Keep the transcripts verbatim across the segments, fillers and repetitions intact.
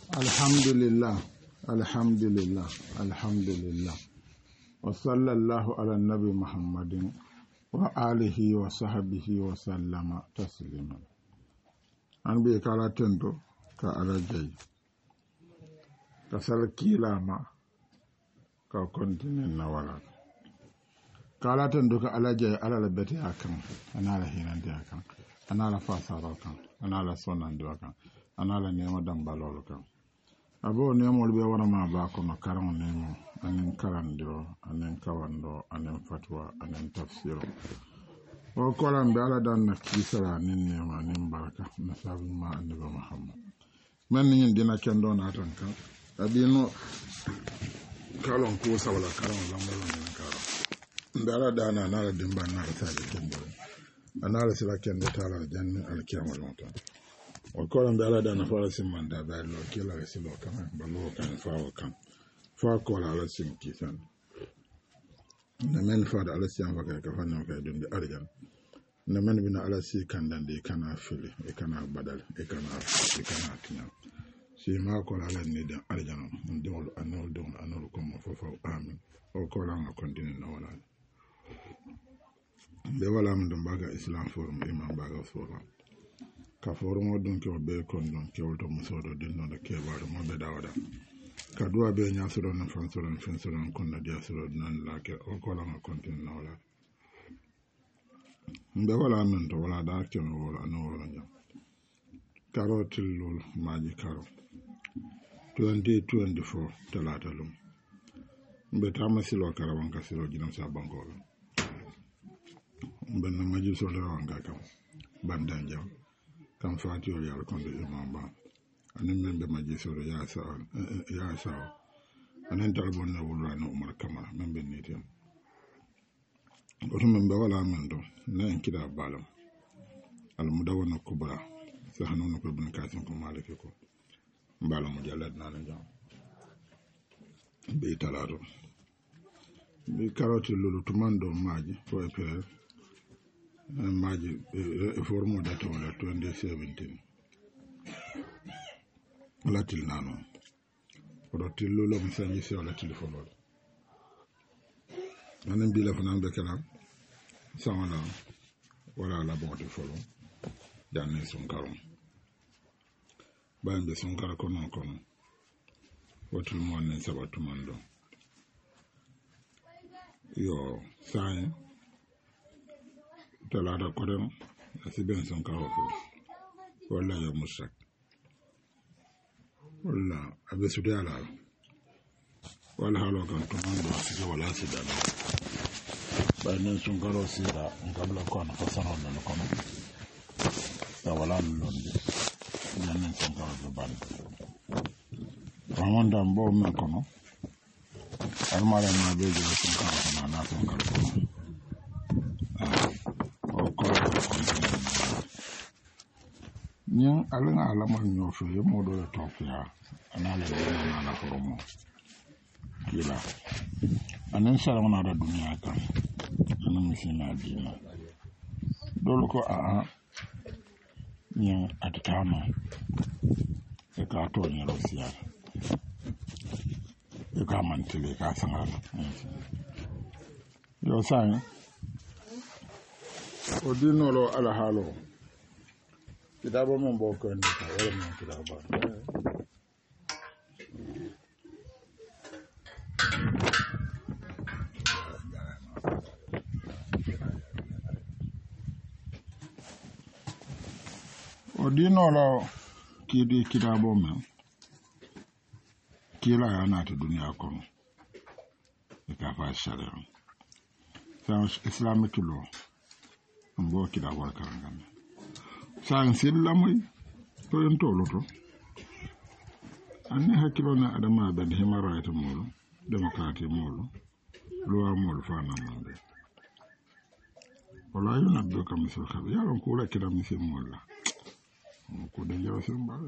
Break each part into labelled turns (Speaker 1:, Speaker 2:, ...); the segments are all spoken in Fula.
Speaker 1: Alhamdulillah, alhamdulillah, alhamdulillah. Wa sallallahu ala nabi Muhammadin wa alihi wa sahbihi wa sallama taslima. An bi kala tento ka alajay. Ka sal kilama ka kontinen na wala. Kala tento ka alajay ala la beti akan, anala hinante akan, anala fasara akan, anala sonandi akan, anala nema dambalolo kan. Abo nemol be wona ma ba ko no karam nemo anen karandiro anen kawando anen fatwa anen tafsiro o kolam be ala dan na kisara nin nema nin baraka na sabu ma annabi Muhammad men ni dina kendo na tan kan abino kalon ko sawla karam lambalo nin karam ndara dana na la dimba na ta de kendo anala sila kendo tala janna al kiyama lonta o kolam be ala dana fara simanda ba lo kila resilo kan ba lo kan fa o kan fa ko ala sim kisan na men fa da ala sim fa ka fa na ka dun de arjan na men bina ala si kan dan de kana fili e kana badal e kana e kana tinya si ma ko ala ni de arjan ndol anol don anol ko mo fa fa amin o ko la ma continue na wala be wala mun dum baga islam forum imam baga forum ka forumo dun ke be kon don ke wolto musodo den no ke baado mo be dawada ka duwa be nya suro na fan suro fan suro kon na dia suro nan la ke o ko la ma continue na wala mbe wala nan to wala da ke no wala no wala nya karotil lol maji karo twenty twenty-four talata lum mbe tamasilo karawan ka siro jinam sa bangolo mbe na maji so le wanga kam bandan jaw kam fati o yalla kon de imam ba anen membe maji soro ya sa ya sa anen talbon na wulwa no umar kamara membe nitem oto membe wala mendo na kida balam al mudawana kubra sa hanono ko bin kasin ko malike ko balam mujallad na na jam be talaro be karoti lulu tumando maji ko e pere maji e formo dato la twenty seventeen latil nano odo tillo lo message se la telephone manen bi la fana be kala sawala wala la bon de folo danne son karon bambe son kala kono kono wotul mo ne sabatu mando yo sai talada kodem asiben son kawo wala ya musak wala abe sudala wala halo kan tumando asije wala sidana ba nan son karo sida ngabla kono fasano nan kono ya wala londe nan son karo do ban ramanda mbo men kono almara ma be je son karo na na son karo nyen alanga alama nyofu ye modo le tofia anale na na foromo kila anan sara na da duniya kan anan misina dina dole ko a nyen atama e ka to ni rosia e ka mantile ka sangala yo sai odinolo ala halo kitabo mo mboko ni wala mo kitabo odinolo kidi kitabo mo kila yana ta duniya kono ka fa sharia sa islamic law mbo kitabo karangana san silla moy to en toloto anne hakilo na adama ben himarayta molo demokrati molo loi molo fana mande wala yuna do kam so khabi yaron ko la kira mi se molla ko de jaw se mbal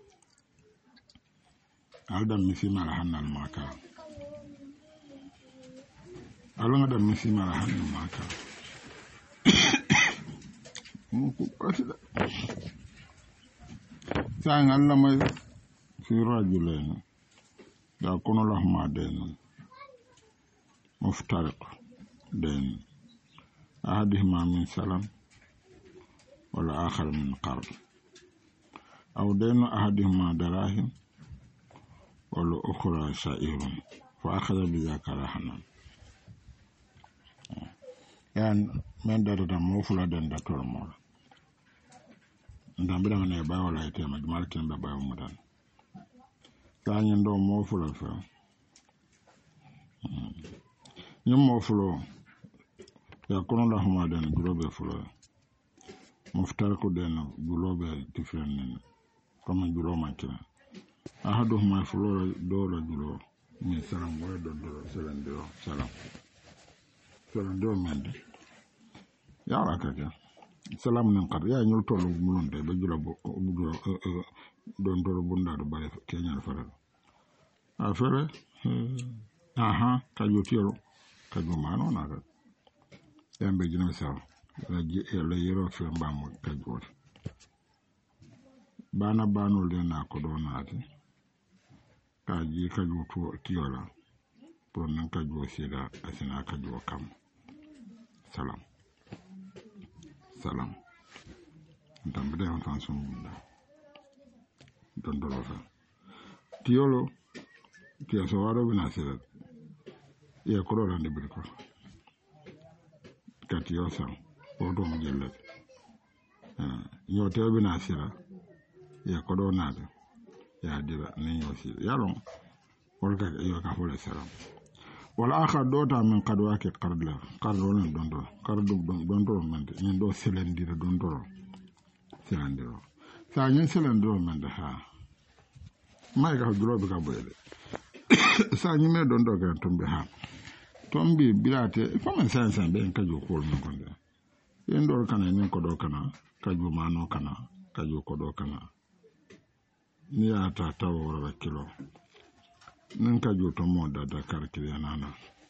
Speaker 1: aldam mi fi mala hanal maka alonga dam mi fi mala hanal maka ko asida sang Allah mai في رجلين يكون لهما دين مفترق دين أحدهما من سلم والآخر من قرض أو دين أحدهما دراهم والأخرى شعير فأخذ بذاك رهنا يعني من دارت موفلا دين داتور مول ndam bida ne ba wala ite ma jumal ken ba ba mudan tanyi ndo mofula fa nyum mofulo ya kono la huma den gulobe fulo muftar ko den gulobe different comme gulo makina ahadu huma fulo do la gulo mi salam wala do do salam do salam salam do mende ya rakaka salam nan qad ya ñul tolu mulun de ba jula bo bu don do bunda do bare kenya faral afere aha kajo tiro kajo mano na ga yambe jina saw la ji la yero fe mbam kajo bana banul de na ko do naati kaji kajo to tiola pour nan kajo sida asina kajo kam salam salam ndam bede on tan son bunda don do fa tiolo tiya so waro bina sira ya ko ran de birko katiyo sam o do mo jelle ah yo te bina sira ya ko do na ya dira ni yo sira ya lon wol ka yo ka fole salam wala akhar dota min qadwa ke qardla qardo non don do qardo don do man ni do selendira don do selendiro sa ni selendiro man da ha mai ga duro be ka boyele sa ni me don do ga tombe ha tombi bilate ko man san san be ka jo ko non konde yen do kana ni ko do kana ka jo mano kana ka jo ko do kana ni ata tawo wala kilo nan ka jo to mo da da karkiri nana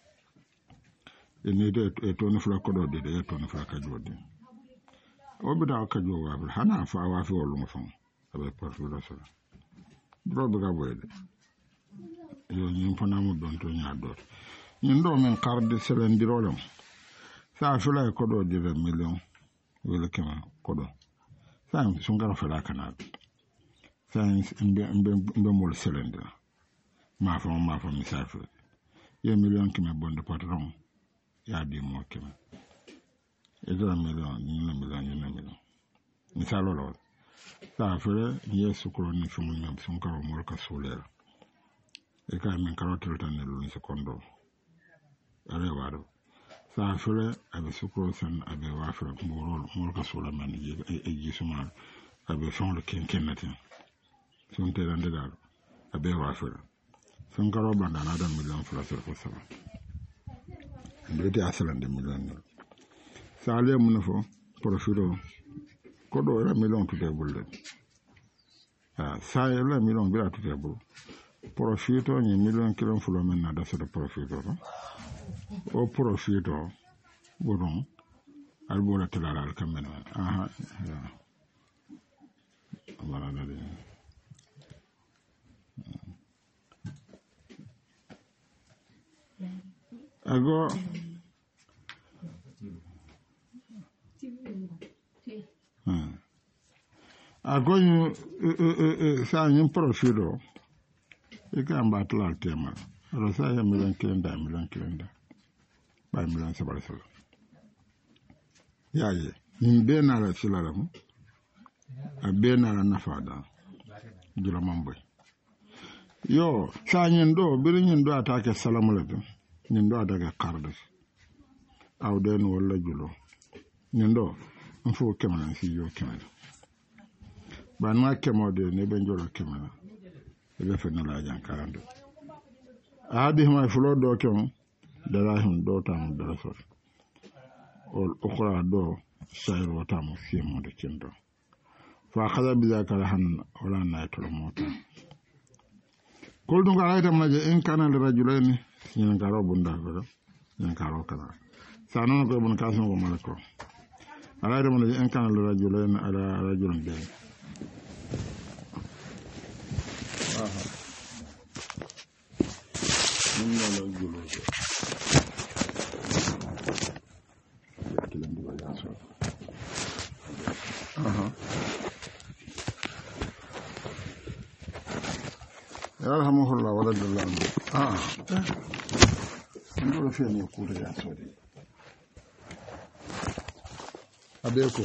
Speaker 1: ene de e to no fla ko do de e to no fla ka jo de o bi da ka jo wa hana fa wa fi wolu mo fon abe porfu do so bro be ga boyde yo nyim fana mo don to nya do nyin do men karde selen dirolom sa fla ko do de million wala kema ko do sa sun gar fla kana sa mbe mbe mbe mo selen dira ma fa ma fa misafir ye million ki me bonde patron ya di mo ki me e do million ni na million ni na million misalo lo ta fere ye sukuro ni fumu ni sun karo mo ka solera e ka men karo tan ne lu ni secondo ale waro sa fere abe sukuro san abe wa fere mo ro mo ka sola man ye e ji suma abe fon le ken ken natin sun te rande dal abe wa fere sun karo banda na da miliyan fulasar kusama da ita asalan da miliyan ne sale mun fo profilo ko do ra miliyan tude bulle ah sai la miliyan bila tude bulle profito ni miliyan kilon fulo men na da so da profito o profito bonon albola tala al kamena aha ya amara na de ago ago ñu sa ñu profilo e ka mbatla tema ro sa ya milan kilenda milan kilenda ba milan sabara sala yaye ñu be na la sila la mu a be na la nafada jula mamboy yo sa ñen do bir ñen do atake salamu la ñen do daga qardo aw den wala julo ñen do on fo kemana si yo kemana ban ma kemo de ne ben jolo kemana e be fe na la jan karando adi ma fulo do kem dara hun do tam dara so ol ukhra do sayr wa tam fi mo de kendo fa khada bi zakara han wala na to mota kol dum ga ayta maje en kana le rajulaini ñen karo bunda ko ñen karo kana sa non ko bon kaso ko malako ala de mo en kana le rajulaini ala rajulun de aha yarhamuhullah wala dallan ah ndoro fe ne ko da so de abeko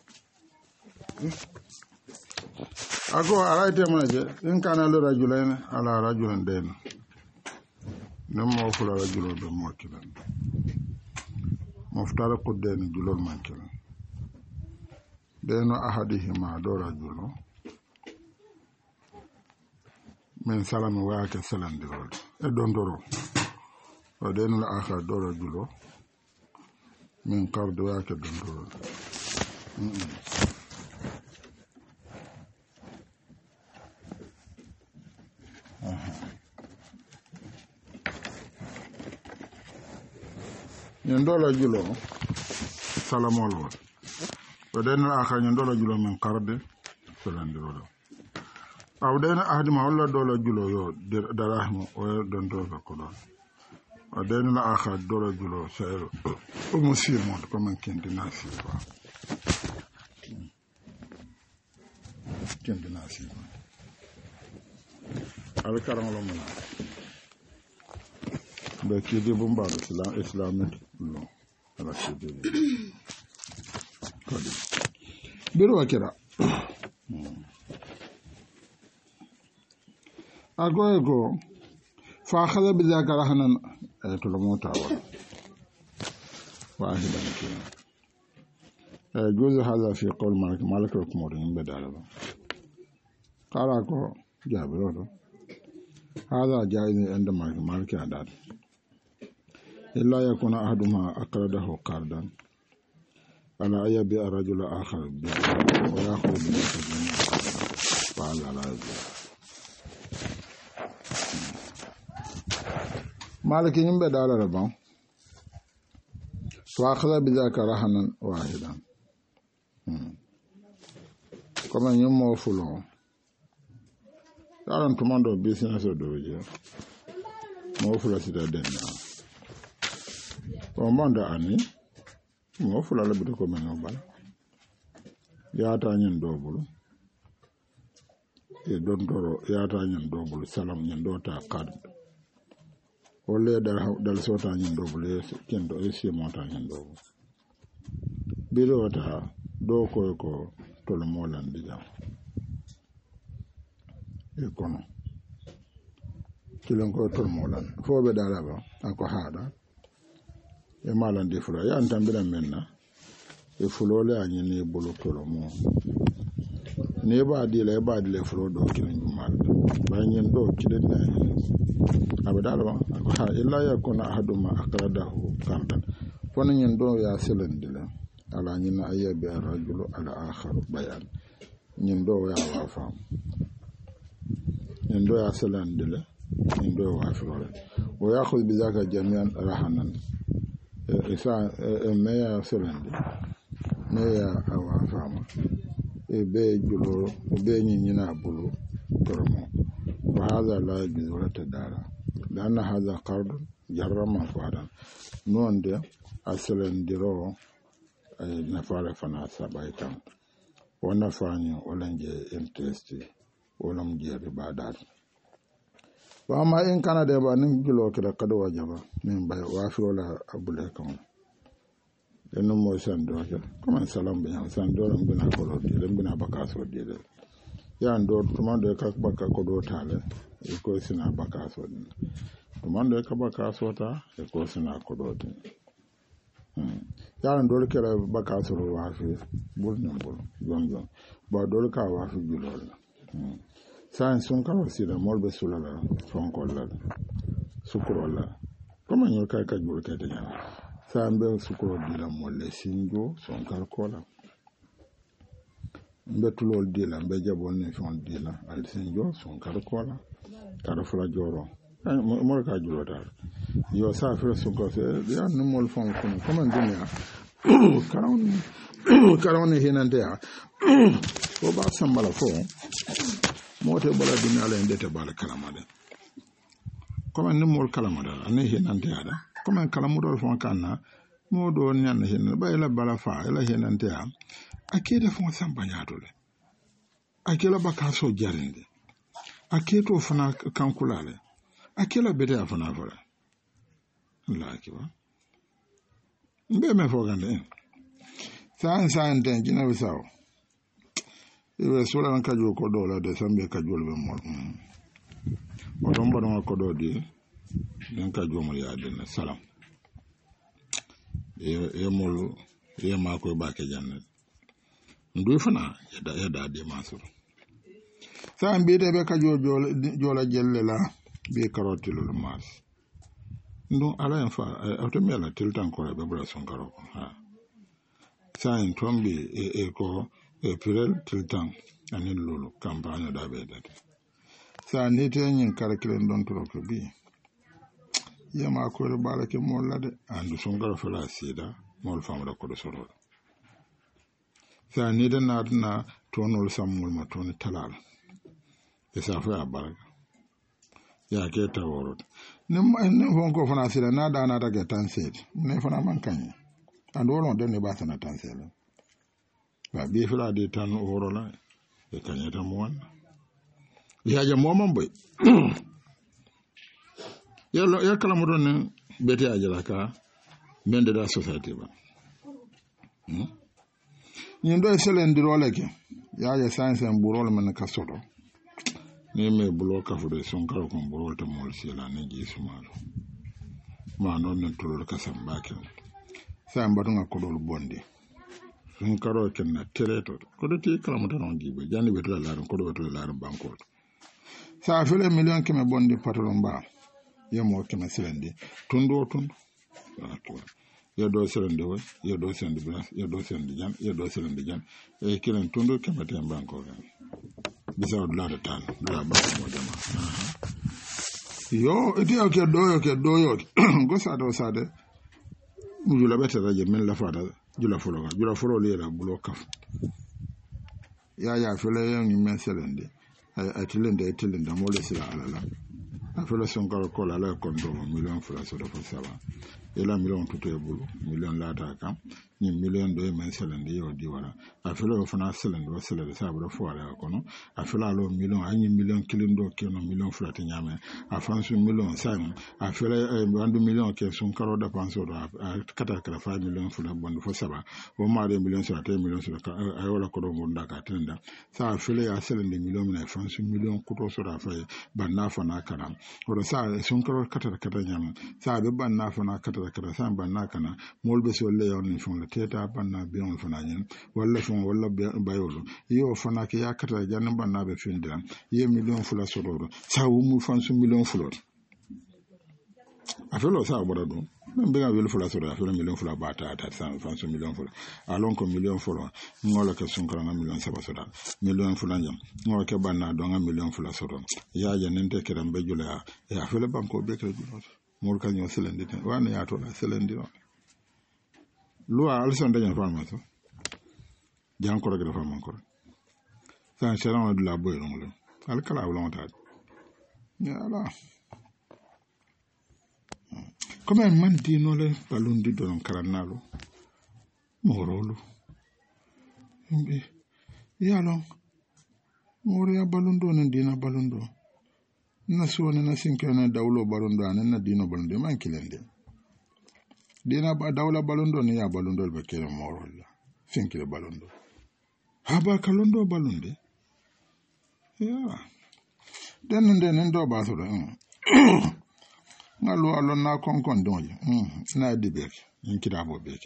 Speaker 1: ako araite manaje in kana lo rajulan ala rajulan den nam mo fula rajulo do mo kilan moftara qudden julol mankilan deno ahadihima do rajulo min salama wake salandirol e dondoro o deno la akhar do rajulo min qardu wake dondoro nyendola julo salamol o deno akhar nyendola julo min qardu salandirol aw dena ahdima walla dola julo yo darahmo o don to ko don o dena la akha dola julo sayro o musimo ko man kendi nasi ba kendi nasi al karam lo mala be kidi bumba islam islamic lo ala kidi ko di biro akira agogo fa khada bi zakara hanan to lo mota wa wahidan kin جوز هذا في قول مالك مالك الكمورين بداله قال أكو جابر هذا جائز عند مالك مالك عداد إلا يكون أحدهما أقرده قرضا على أن يبيع رجل آخر ويأخذ بذلك فهذا لا يجوز مالك ينبه داله ربا فأخذ بذلك رهنا واحدا كما يوم فلو yaran tumando business doje mo fula sita denna o manda ani mo fula la bito ko men bal yaata nyen dobulu e don doro yaata nyen dobulu salam nyen dota kad wolle dal dal sota nyen dobulu kendo e si monta nyen dobulu biro ta do ko ko tolo molan dija e kono kilon ko tol molan fo be dala ba ako haada e malan de fura ya antambira menna e fulole anyi ne bolo tolo mo ne ba di le ba di le furo do kilin mal ba nyen do kilin na abadala ba ako ha illa yakuna ahaduma aqradahu qardan fon nyen do ya selendila ala nyina ayabi arrajulu ala akhar bayan nyen do ya wa fam ndo ya salandile ndo wa afrole wa yakhudh bidhaka jami'an rahanan isa meya salandi meya awa fama e be julo be nyinyina bulu tormo wa hadha la yajuzu la tadara lana hadha qard jarrama fadan nonde asalandiro na fara fana sabaitan wana fanyo olanje interest wala mjeri baadar wa ma in kana da ba nin gilo kira kada wajaba min bai wa fi wala abule kan den mo san do ke kuma salam bi san do ran bina ko do den bina baka so de de ya ndo tuma do ka baka ko do tale e ko sina baka so de tuma do ka baka so ta e ko sina ko do de ya ndo kira baka so wa fi bul nan bul gon gon ba do ka wa fi gilo san sun karo sira molbe sulala fonkolla sukurola kama nyo kai ka jur ka denya san be sukuro dila molle singo son kar kola mbetulol dila mbe jabol ne fon dila al singo son kar kola kar fula joro mo ka juro dal yo sa fira sun ko se ya no mol fon ko kama dunya karon karon hinande ya ko ba sambala fo mote bala dunya la ndete bala kalamade comme ni mol kalamade ani hinante ada comme kalamudol fon kanna modo nyan hin ba ila bala fa ila hinante a akede fon samba nyaadole akela baka so jarinde aketo fana kankulale akela bete afana fara Allah akiba mbe me fogande san san den jina wisaw iwe sura nan kajo ko do la de sambe kajo be mo o don bodo ko do di den kajo mo ya den salam e e molu e ma ko ba ke janne ndu fana yada yada de masur san bi de be kajo jola jelle la be karotilul mas ndu ala en fa automela tiltan ko be bra son karo ha san tombi e e ko e pirel tiltan anin lulu campagne da be dat sa ni te nyin karakilen don to ko bi yama ko re barake molla de andu son karo fala sida mol famra ko do soro sa ni de na na tonol samul ma ton talal e sa fa baraka ya ke taworo ne ne fon ko fana sida na da na ta ga tan sed ne fana man kan andu won de ne ba sana tan sed ba bi fila de tan oro la e kanyata mo wan ya ja mo man boy ya lo ya kala mo don bete ajala ka mende da society ba hmm ni ndo selen diro leke ya ja science en burol man ka soto ni me bulo ka fude son kala ko burol to mol sila ne ji sumalo ma non ne tulol ka sambake sa mbadunga ko dol bondi sun karo kenna tereto ko do ti kala mota non gibe jani betula laaro ko do betula laaro banko sa fele million keme bondi patron ba yemo keme selendi tundo tundo ya do selendi wo ya do selendi bras ya do selendi jan ya do selendi jan e kilen tundo keme tem banko gan bisa do laaro tan do ba mo dama yo eti o ke do yo ke do yo go sa do sa de mu jula betara je men la fada jula folo ga jula folo le la bulo kaf ya ya fele yan ni meselende ay tilende ay tilende mo le sila alala afele son kala kola la kondo million fula so do saba ela million tuto e bulu million la ta kam ni million do e meselende yo di wala afele o fana selende o selende sa bro fo ala kono afele alo million anyi million kilindo keno million fula te nyame afansu million sam afele bandu million ke son karo da panso do kata kala five million fula bondu fo saba o ma de million so te million so ay wala ko do gonda ka tenda sa afele ya selende million na afansu million kuto so da fa banna fana kana o sa son karo kata kata nyame sa be banna fana kata kata sa banna kana molbe so le yon fon le teta banna bion fana nyen wala fon wala bayolo yo fana ke yakata janna banna be findira ye million fula sodoro sa wumu fansu million fulor afelo sa boda do be ga wel fula sodoro afelo million fula bata ta sa fansu million fula alon ko million fula ngola ke sun karanga million saba sodoro million fula nyam ngola ke banna do nga million fula sodoro ya ya nente kiram be jula ya afelo banko be ke jula mol kan yo selendi wana ya to la selendi no lo alson dañan fama so jan ko rek dafa man ko sa seran de la boy ngolo al kala wala mata ya la comme man di no le balundi don karanalo morolo mbi ya lo mori ya balundo ne dina balundo na suwana na sinkana dawlo balundo anan na dino balundo man kilende dina ba dawla balundo ni ya balundo be kere morolla sinkire balundo haba kalondo balunde ya den den ndo ba so ngalo alo na konkon donje na dibek inkira bo beke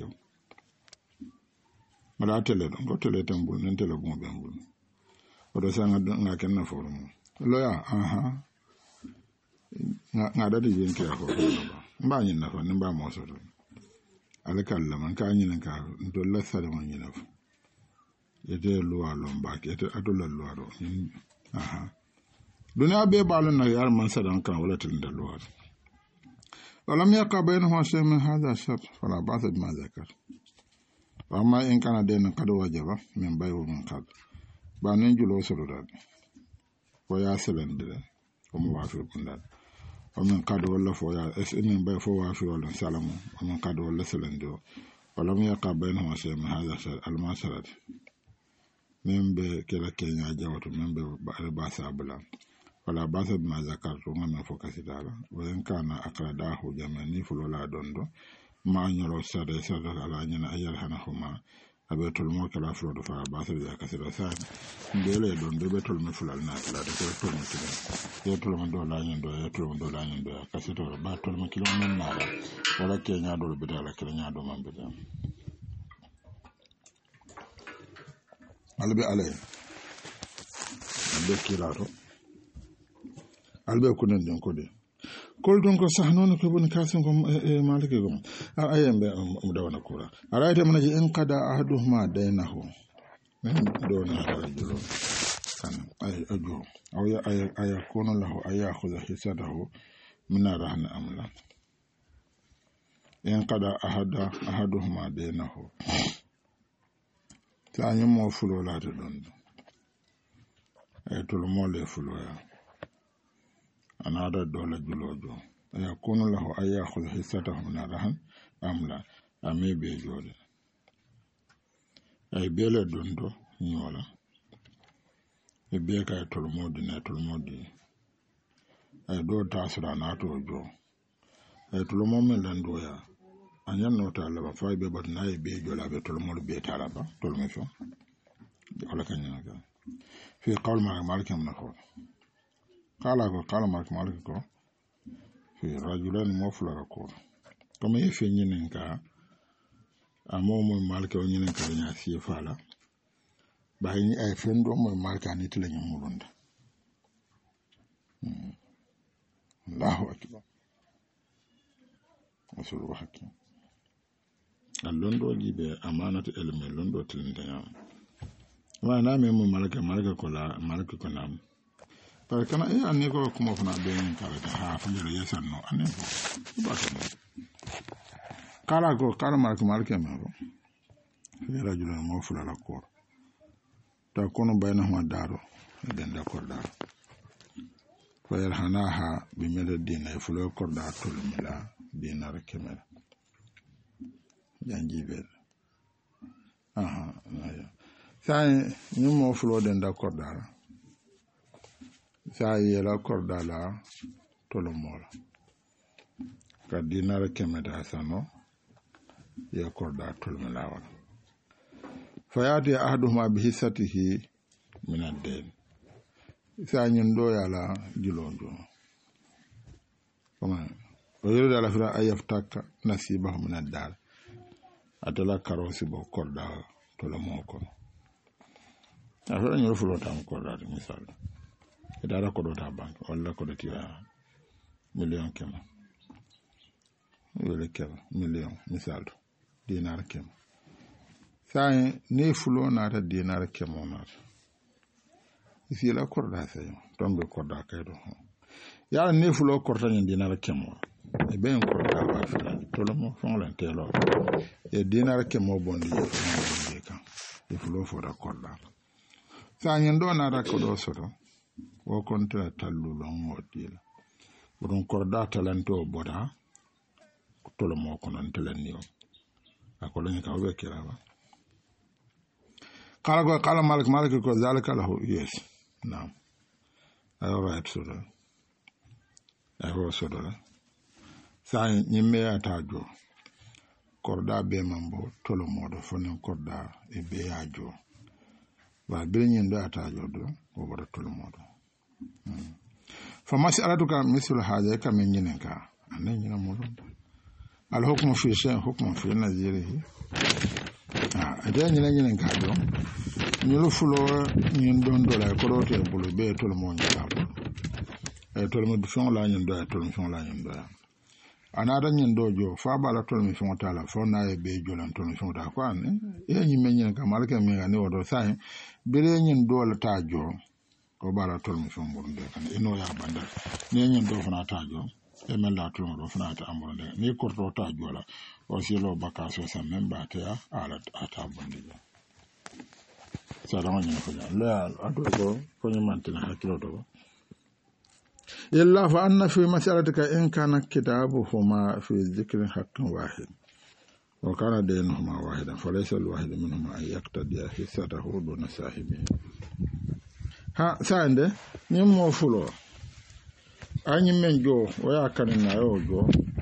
Speaker 1: mala tele don ko tele tambul nen tele bon be mbul o do sanga nga ken na forum lo ya aha nga nga da di inkira ko mba nyin na fa mba mo so do alakalla man ka nyin ka ndo la sare man nyin fa ete lo alo mba ke ete adola lo aro aha dunya be balon na yar man sadan kan wala tin da lo aro ولم يقع بينهما شيء من هذا الشرط فلا بأس بما ذكر وأما إن كان دين قد وجب من بيع ومن قبل بانين جلو سروداد وياسلن دل وموافق بنداد ومن قد ولا فويا اس من بيع فوافق ولا سلام ومن قد ولا سلن دل ولم يقع بينهما شيء من هذا الشرط المسألة من بكلا كينيا جوات من بباسا بلا wala basa bima zakartu ngam fo kasidala wa in kana aqradahu jamani fulola dondo ma nyoro sade sade ala nyina ayal hanahuma abetul mo kala fulo fa basa bi kasida sa ndele dondo betul me fulal na kala de ko to mo kilo yetul mo do la nyendo yetul mo do la nyendo kasito ba tol mo kilo men na wala ke nya do be dala kala nya do man be dam albe ale albe kilaro albe kunen den ko de kol don ko sah non ko bon kasen ko e malike gom ayembe um dawana kura araite manaji en qada ahaduhuma daynahu do na rajulo kan ay ajo aw ya ay ay kono lahu ay yakhudha hisadahu min rahna amla en qada ahada ahaduhuma daynahu ta nyimo fulo la de don ay to lo mo le fulo ya anada dole julojo ya kunu lahu ayya khudh hissatahu narahan amla ame be jode ay bele dondo nyola e be kay tol modi na tol modi ay do tasra na to jo ay tol mo men lando ya anyan no ta la ba fay be bat na e be jola be tol mo be taraba tol me fo wala kanyana ga fi qawl ma malikam na ko kala ko kala mark malik ko fi rajulan moflara ko comme e fe nyinen ka amo mo malik o nyinen ka nya si fala ba ni ay fen do mo malik ani tele nyum mulunda Allahu akbar asul wahaki allondo jibe amanatu elme londo tilinde ya wa na me mo malik malik ko la malik ko nam par kana e anne ko kuma fana be en kala da ha fa le yesan no anne ko ba ko kala ko kala mar ko mar ke ma ko ni rajul mo fula la ko ta kono bayna ma daro den da ko daro fa yarhanaha bi mel dina e fulo ko da tul mila dina rekemel janji be aha ya sai ni mo fulo den da ko daro sa yela kordala tolo mola ka dinar kemeda sano ya korda tolo melawa fayati ahaduhuma bi hissatihi min ad-dain sa nyindo yala jilonjo kama oyiro dala fira ayaftaka nasibahu min ad-dar atala karosi bo korda tolo moko afira nyoro fulo tam korda misal dara ko do ta bank wala ko do tira million kema wala kema million misal dinar kema sai ne fulo na ta dinar kema na isi la ko da sai tombe ko da kay do ya ne fulo ko ta ni dinar kema e ben ko da ba fi to lo mo fon la telo e dinar kema bondi e kan e fulo fo da ko da sai ndo na ra ko do so do o kontra tallulon modila buron korda talento boda tolo mo konon telenio akolo ni kawbe kiraba kala go kala malik malik ko zalika lahu yes naam all right so da ayo so da sa nyimme ya tajo korda be mambo tolo modo fonen korda e be ajo ba be nyindo atajo do o bodo tolo modo فمسألتك مثل هذا كم ينكا أن ينمر الحكم في شيء حكم في نظيره أدين ينكا دو نلفلو يندون دولا كروت يبلو بيتول مون يلاب تول مدفون لا يندو تول مفون لا يندو أنا أدين يندو جو فابالا تول مفون تالا فونا يبي جولان تول مفون تالا كوان يعني من ينكا مالك ميغاني ودو ساين بلين يندو لتاجو ko bala tol mi fon bonde kan ino ya banda ne nyen do fana tajo e mella tol do fana ta ambonde ni korto tajo la o silo bakaso sa memba ta ala ata bonde sa dama nyen ko la ado ko ko ni mantina hakilo do illa fa anna fi mas'alatika in kana kitabuhuma fi dhikrin haqqin wahid wa kana daynuhuma wahidan falaysa al-wahid minhuma an yaqtadi hissatahu duna sahibihi ha sande ni mo fulo anyi men jo o ya kanin na yo jo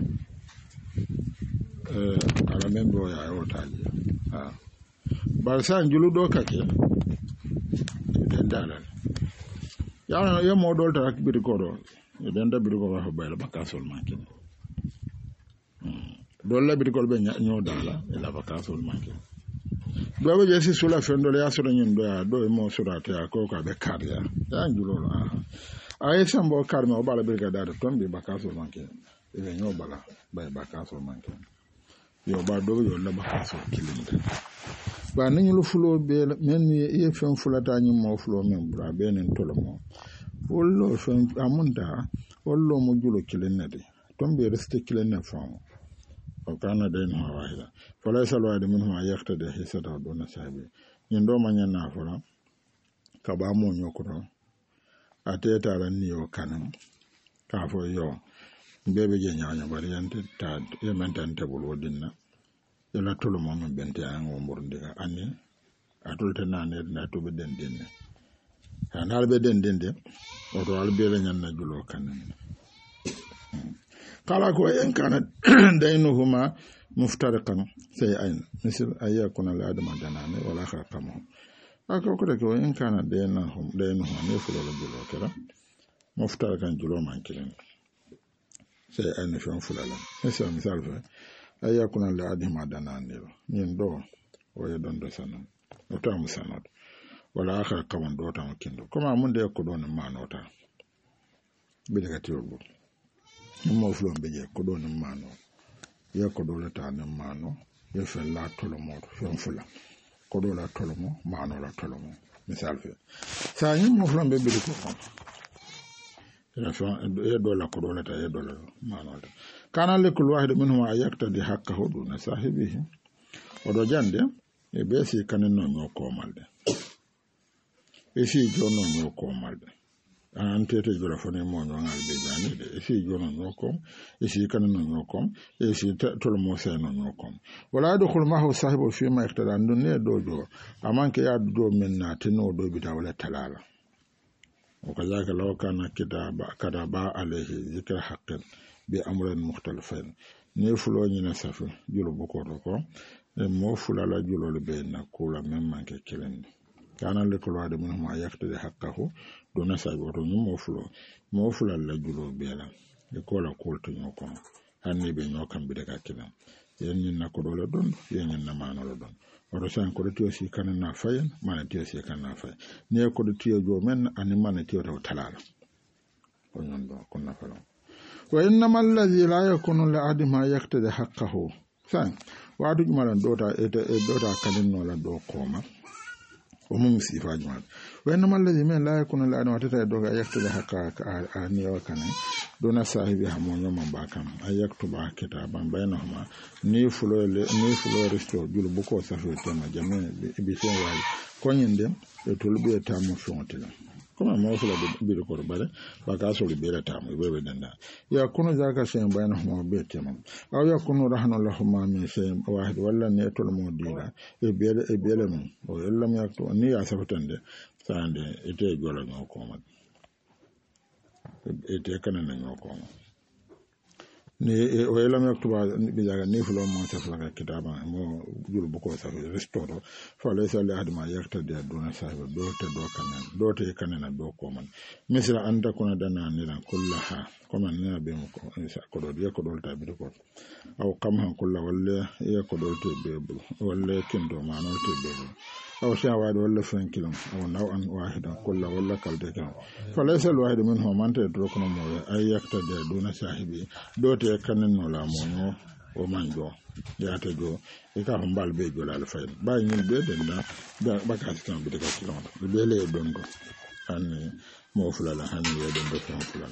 Speaker 1: eh ala men bo ya yo taji ha bar san julu do kake den dalal ya ya mo dol ta bi ko do den da bi ko ba bayla bakasol manki dol la bi ko be nyo dala la bakasol manki do be jesi sula fendo ya so nyin do ya do mo sura ta ko ka be kariya ya julo ha ay sambo karma o bala be ga da tombe bakasol manki e nyo bala bay bakasol manki yo ba do yo la bakasol kilinda ba ni lu fulo be men ye fen fulata nyi mo fulo men bra be nen tolo mo wollo fen amunda wollo mo julo kilinade tombe reste kilinna fam o kana den ha wahida fala salwade min ma yaqtada hisata dona sahibi nyin do manya na fala ka ba mo nyokoro ateta ran ni o kanam ka fo yo bebe je nyaanya bari yante ta yementan tabul wodinna yana tolo mo men bente an o murndiga anni atulta nane na to be den den hanal be den den de o to albe la nyanna julo kanam kala ko en kana dainuhuma muftariqan say'ain misal ayakuna la adama danane wala kharqamu aka ko de ko en kana dainahum dainuhuma ne fulo la julo kala muftariqan julo man kilen say'ain fi fulala misal misal fa ayakuna la adama danane nyen do o ye don do sanan o tamu sanad wala kharqamu do tamu kindo kuma mun de ko don manota bi daga tiyobo mo fulo beje ko do ni mano ye ko do la ta ni mano ye fe la tolo mo fen fula ko do la tolo mo mano la tolo mo misal fe sa ni mo fulo be be ko ko la fa ye do la ko do la ta ye do la mano la kana le kul wahid minhum ayakta di haqqahu duna sahibihi o do jande e be si kanen no no ko malde e si jono no ko malde an tete jora fone mo no ngal be jani de si jono nokom e si kan no nokom e si tol mo se no nokom wala do khul ma ho sahibo fi ma iqtada ndun ne do do amanke ya do men na tino do bi tawala talala o kazaka law kana kitaba kada ba alayhi zikr haqqan bi amrin mukhtalifain ne fulo ni na safu julo boko ko e mo fulala julo le be na kula men manke kelen kana le ko wade mun ma yaqtada haqqahu dona sa goto ni mo fulo mo fulo la julo bela e ko la ko to nyoko hanni be nyokam bi daga kidan yen ni na ko do la don yen ni na mano la don o do san ko do tiyo si kan na fayen mana tiyo si kan na fay ni ko do tiyo jo men ani mana tiyo to talala ko non do ko na falo wa innama alladhi la yakunu li adima yaqtadi haqqahu san wa du malan dota e dota kanin no la do koma ومن صفات جمال وإنما الذي من لا يكون الآن وتتدعو أن يكتب حقا أني وكنا دون صاحبها من يوم باكم أن يكتب كتابا بينهما ني فلو ني فلو رستو جل بكو سافي تما جميع بيسين واي كونين دم يطلبوا تامو فونتلا كما ما فلو بيركور بالي بكاسو بيرا تامو بيبي دندا يكون ذاك شيء بينهما بيتما أو يكون رهن لهما من شيء واحد ولا نيتول موديلا يبيل يبيل من وإلا ما يكتب ni ya sabatande sande ite gola ngoko ma ite kana ngoko ni o ela me oktoba bi jaga ni fulo mo sa fala kitaba mo julu boko sa restoro fa le sa le hadma yakta de dona sa do te do kana do te kana na do ko man misra anda kuna dana ni la kullaha koma na be mo ko sa ko do ye ko do ta bi ko aw kam han kulla walla ye ko do te be bu walla kindo ma no te be أو شيء واحد ولا فين كلام أو نوع واحد كل ولا كل ده فليس الواحد منهم من تدركنا مولا أي يقتدي دون صاحبه دوت يكنن ولا مونو ومن جو ياتجو يكافم بالبيج ولا الفين باين البيت ده بكاس كان بدك كلام بيلي دونغو أني مو فلان هني يدون بفهم فلان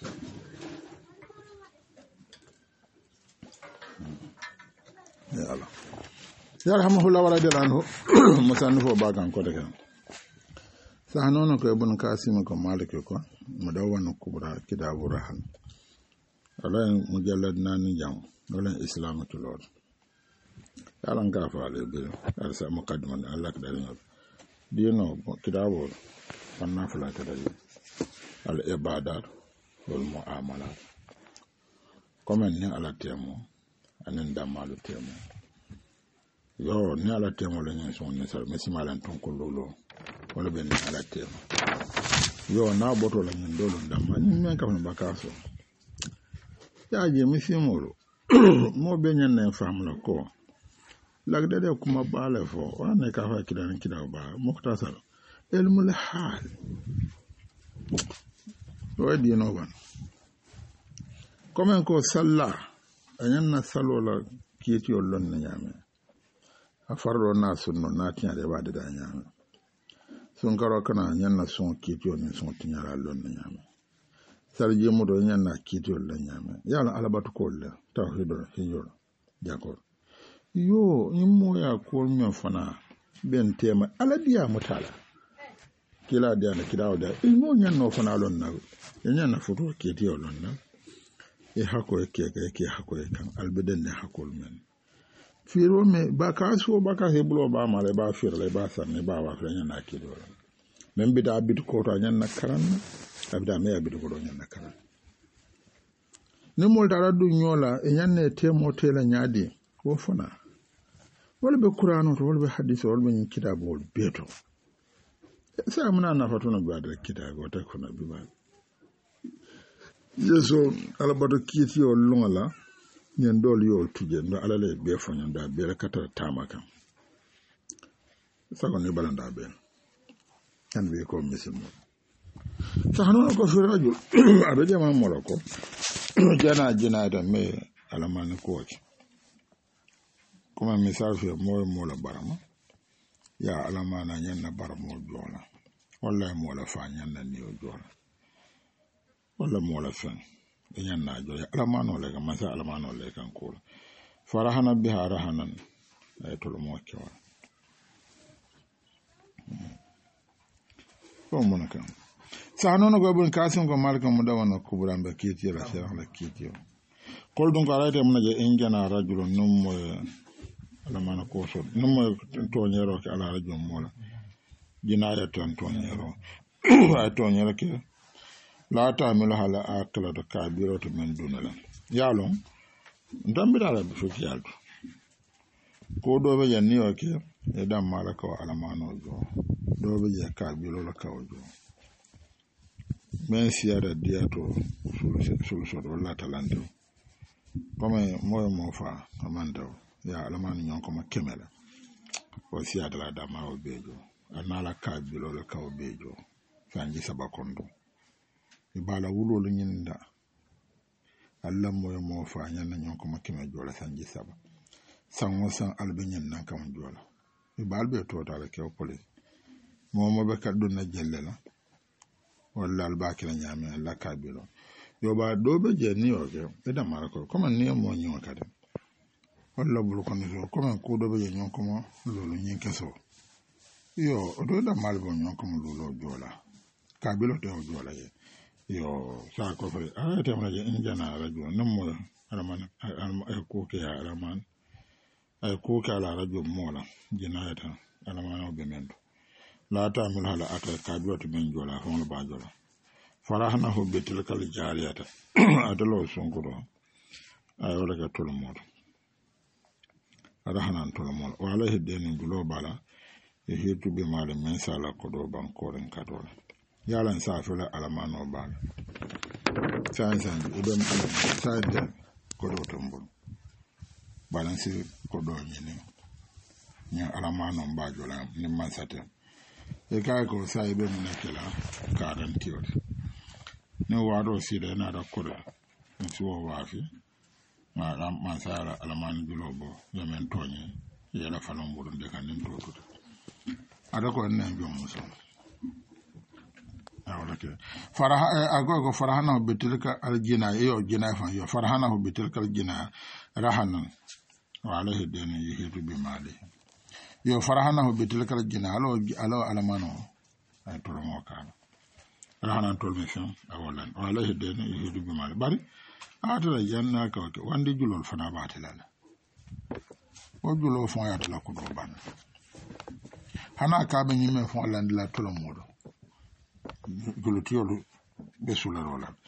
Speaker 1: يا الله yarhamuhullah wa radiyallahu anhu musannifo bagan ko daga sahanono ko ibn kasim ko malik ko mudawwan kubra kitabu rahan wala mujallad nani jam wala islamatu lord yalan ka faale be arsa muqaddiman allah ka dalina dino kitabu fanna fala ta dali al ibadat wal muamalat comme ni ala temo anen damalu temo yo ni ala temo la nyen son ne sal mesi malan ton ko lolo wala ben ala temo yo na boto la nyen dolo damma ni men kam bakaso ya je misi molo mo be nyen ne famla ko lagde de kuma bale fo wane ka fa kidan kidaw ba muktasar ilmul hal wadi no ban comme ko salla anyan na salola kiti ollon na nyame a farro na sunno na tinya de wadi da nyame sun karo kana nyan na sun kiti on sun tinya la lon na nyame sarje mu do nyan na kiti ollon nyame yalla alabatu ko le tawhidul hijur jakor yo immo ya ko nyon fana ben tema ala diya mutala kila dia na kila da ilmo nyan no fana lon na nyan na foto kiti ollon na e hako e keke ke hako e kan albeden ne hakol men firo me ba ka so ba ka heblo ba male ba firle ba sanne ba wa fe nyana kido men bi da bit ko to nyana karan abida me abid ko do nyana karan ni mol dara du nyola e nyanne temo tela nyaadi wo fona wala be qur'ano to wala be hadith wala be kitabu wala beto sa muna na fatuna ba da kitabu ta kuna bi ba yeso alabato kiti o lunga nyen dol yo tuje ndo alale be fo nyanda be la kata tamaka sako ni balanda ben kan be ko misimo sahano ko fi rajul abeje ma moloko jana jina da me alamani ko ci kuma misal fi mo mo la barama ya alamana nyen na baramo jola wallahi mo la fa nyen na ni o jola wala mola fen nyan na jo alamano le kan masa alamano le kan ko farahana biha rahanan ay to mo ke wa ko mon kan sa nono go bun kasim ko malka mo dawana kubran be kiti la sera la kiti kol dun ko arate mo je injana rajulun num mo alamano ko so num mo to nyero ke ala rajul mola jinaya ton to nyero ay to nyero ke la ta'milu hala akla da kabiratu min dunala yalon ndambira la bifuki yaldo ko do be yanni oke e dam mala ko alamano jo do be ya kabiro la ka jo men siara diato sulu sulu sulu la talando comme moyo mo fa amando ya alamano nyon ko makemela o siada la dama o bejo anala kabiro la ka o bejo sanji sabakondo ibala wulolu nyinda Allah moyo mo fa nyanna nyon ko makima jola sanji saba sango san albenyen nan kam jola ibal be to dala ke opole mo mo be kaddu na jellela walla albakira nyame Allah kabilo yo ba do be je ni oke be da mara ko comme ni mo nyon kade walla bulu ko no comme ko do be je nyon ko mo lolu nyin keso yo do da malbo nyon ko mo lolu jola kabilo de jola ye yo sa ko fere ara te mala je injana rajo nam mo araman ay ko ke araman ay ko ke ala rajo mola jinayata araman o be mendo la ta mul hala ata ka biwatu men jola ko lo ba jola farahna hu betil kal jariyata adalo songoro ay wala ka tolo modo arahana tolo modo wala hedeni dulo bala e hetu be mala men sala ko do bankoren kadola yalan sa fela alamano bal san san idon sa de ko do tombo balansi ko do ni ni alamano ba jola ni mansate e ka ko sa ibe mun kala karan tiori ni wado si de na da ko da ni wo wafi ma ram mansara alamano julobo yamen tonyi yela falon burun de kan nin to to ada ko nan jom muso awlake faraha agogo farahana bitilka aljina yo jina fa yo farahana bitilka aljina rahanan wa alayhi dani yihidu bi mali yo farahana bitilka aljina alo alo alamano ay toromo kana rahanan tol mission awolan wa alayhi dani yihidu bi mali bari atala janna ka ke wandi julol fana batilala o julo fon ya tala ko do ban hana ka be nyime fon landila tolo modo gulutiyolu be sularola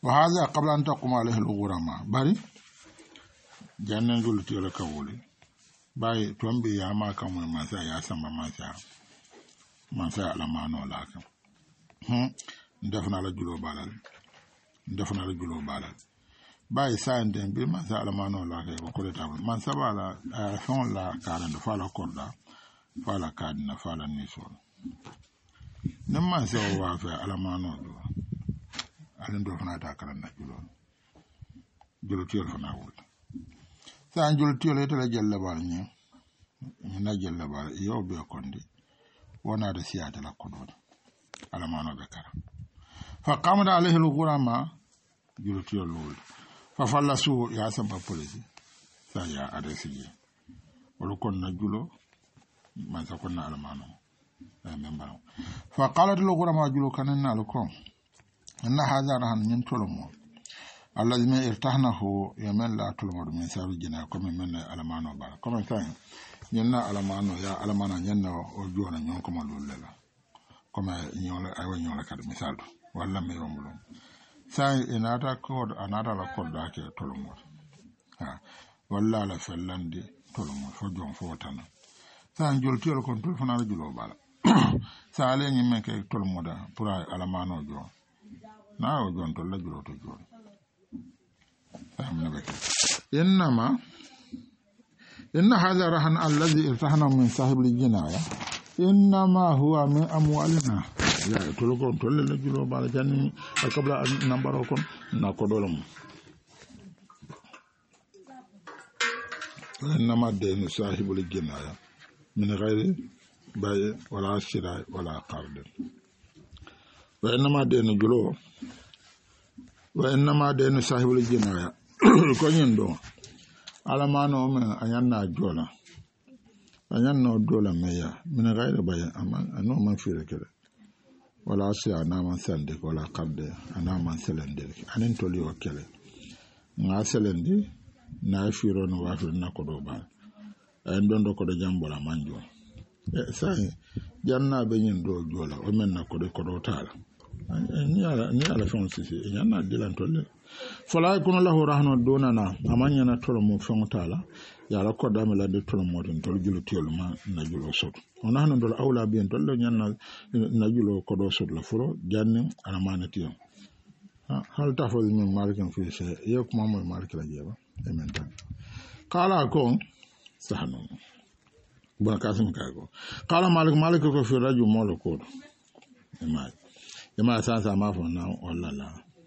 Speaker 1: وهذا قبل أن تقوم عليه الغرماء bari jannan julti la kawuli bay tombi ya ma kan mun masa ya sama masa masa alamano la kan hmm ndafna la julo balal ndafna la julo balal bay sa ndem bi masa alamano la ke ko le tabul man sabala fon la karan fa la korda fa la kadna fa la nisol nem man sa wa fa alamano do alen do fana ta karan na julo julo tiol fana wul sa julo tiol e tala jella bal ni na jella bal yo be kondi wona da siyata la kodo alamano be kara fa qamada alayhi al-ghurama julo tiol wul fa fallasu ya samba polisi sa ya adesi wala kon na julo man sa kon na alamano ay memba fa qalat al-ghurama julo kanana al-kom إن هذا رهن من تلمو الذي ما ارتحنه يمن لا تلمو من سال الجنة كم من ألمانو بار كم كان ينا ألمانو يا ألمانا ينا وجونا ينكم اللولا كم ينولا أيوة ينولا كده مثال ولا ميوملون ساي إن هذا كود أنا هذا الكود ذاك تلمو ها ولا لا فلندي تلمو فجون فوتنا ساي جلتي لكم تلفنا رجلو بار سالين يمن كي تلمو ده برا ألمانو جو ناو جون تو لجلو تو جون فهمنا بك انما ان هذا رهن الذي ارتهن من صاحب الجنايه انما هو من اموالنا يا تلكم تو لجلو بالا جاني قبل ان نمبركم نكو دولم انما دين صاحب الجنايه من غير بيع ولا شراء ولا قرض وإنما دين جلو وإنما دين صاحب الجناية كونين دو على ما نوم أيانا جولا أيانا جولا ميا من غير بيان أما أنو من في كده ولا أشياء أنا من سندك ولا قبض أنا من سلندك أنا نتولي وكله ما سلندي نافيرون وافر نكودو بال أندون دو كده جامبولا مانجو ساي janna be nyin do jola o men na ko de ko do tala ni ala ni ala fon sisi nyanna dilan tolle fala kuno lahu rahno donana amanya na tolo mo fon tala ya la ko dama la de tolo mo ton tolo julo tiolo ma na julo sot on hanu dol awla bien tolle nyanna na julo ko do sot la furo janni ala manati hal tafol min malikan fi se yok mamo malik la jeba e men tan kala ko sahno bon kasim kago kala malik malik ko fi raju molo ko ma ma sa sa ma fo na wala la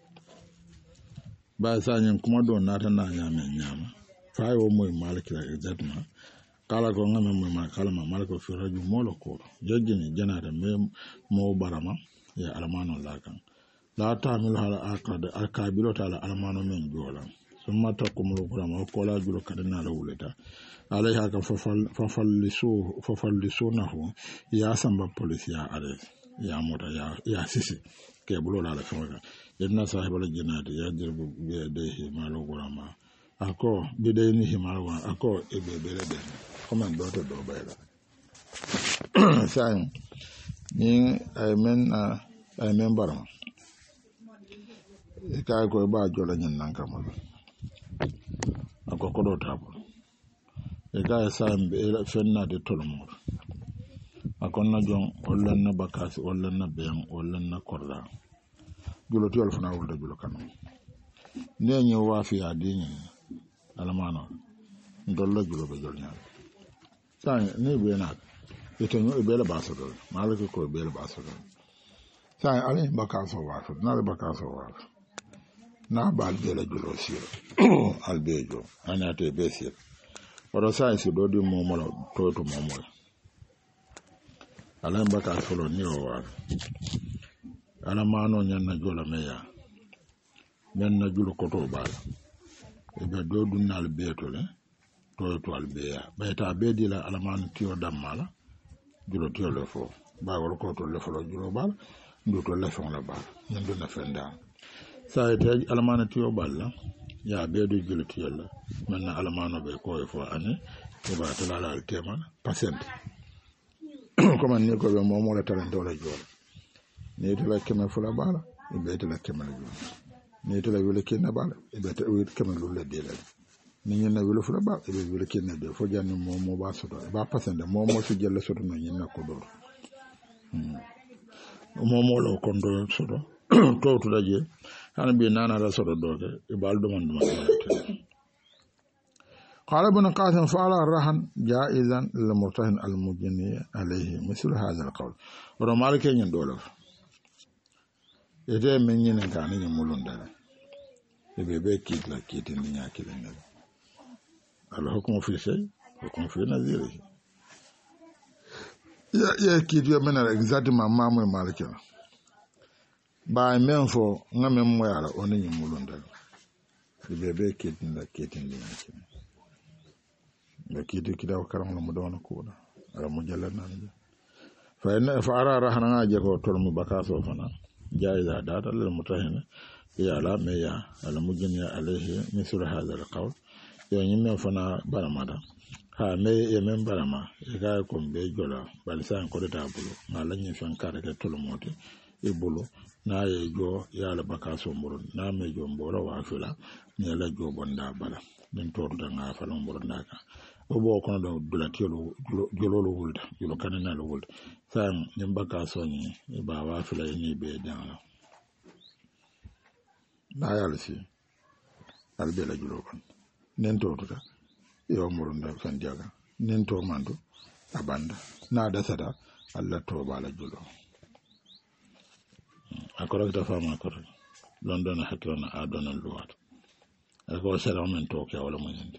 Speaker 1: ba sa nyen kuma do na ta na nya men nyama fa yo moy malik la exactement kala ko ngam moy ma kala ma malik ko fi raju molo ko jojjini janata me mo barama ya almano la kan la ta mil hala aqad akabilo ta la almano men jola summa takumul qurama ko la julo kadana la wuleta عليها ففلسوه ففلسونه يا سامبا بوليسيا عليه يا موتا يا يا سيسي كي بلو لا فوغا يدنا صاحب الجناد يجرب بيديه مالو غراما اكو بيدينه مالو اكو ابيبيده كما دوتو دو بايلا سان ني اي من اي من بارما كاي كو با جولا نين نانكام اكو كودو تابو e ga sambe e fenna de tolmor akonna jon ollan na bakasi ollan na ben ollan na korda julo tiol fana wulda julo kanu ne nyi wa fi adini alamano ndollo julo be jol nyaal sa ne be na ito nyo be la baso do malaki ko be la baso do sa ale bakaso wa so na bakaso wa na ba de la julo siro albejo anate be siro Oro sai si do di momo to to momo. Ala mbaka solo ni o wa. Ala mano nyanna jola meya. Nyanna julo ko to ba. E be do dunnal be to le. To to al be ya. Be ta be di la ala mano tiyo damala. Julo tiyo le fo. Ba wor ko to le fo julo ba. Ndo to le fon la ba. Nyando na fenda. Sai te ala mano tiyo balla. Ya be do julo tiyo la. Manna alamano be ko e fo ani e ba tala la tema patient comme ni ko be mo mo la talento la jor ni to la kema fula bala e be to la kema la jor ni to la wele kenna bala e be to wele kemen lu le dele ni nyina wele fu la ba e be wele kenna be fo janni mo mo ba so do ba pasende mo mo su jelle so do no nyina ko do mo mo lo kon do so do to to daje han bi nana ra so do do ke e bal do man do قال ابن قاسم فعل الرهن جائزا للمرتهن المجني عليه مثل هذا القول ورمالك ين دولف يده من ين كان يمولون دال يبي كيت لا كيت نيا كيلن الحكم في شيء حكم في نظيره يا يا كيت يا من exactement mamu مالك ba men fo ngame moyala oni yimulon dal yebe kit la kit ndia kile da kiti kida karam mu don ko da ara mu jalla nan fa inna fa ara rahana je ko tol mu bakaso fana jaiza data lil mutahina ya la me ya ala mujni alayhi misal hadha al qawl yo nyimme fana baramada ha me ye men barama e ga ko be jola balsan ko ta bulu na lanyi fan kare ke tol moti e bulu na ye jo ya la bakaso murun na me jo mboro wa fila ne la jo bonda bala den to da nga fa lo murun naka o bo kono do dula tiolo jolo lo wulda jolo kanena lo wulda sam nyamba ka soni e ba wa fila ni be dan na ya lisi albe la jolo kon nen to to yo murun da fan jaga nen to mando abanda na da sada alla to bala jolo akoro ta fama akoro london hakona adona luwat ako sera men to ke wala mo nyinde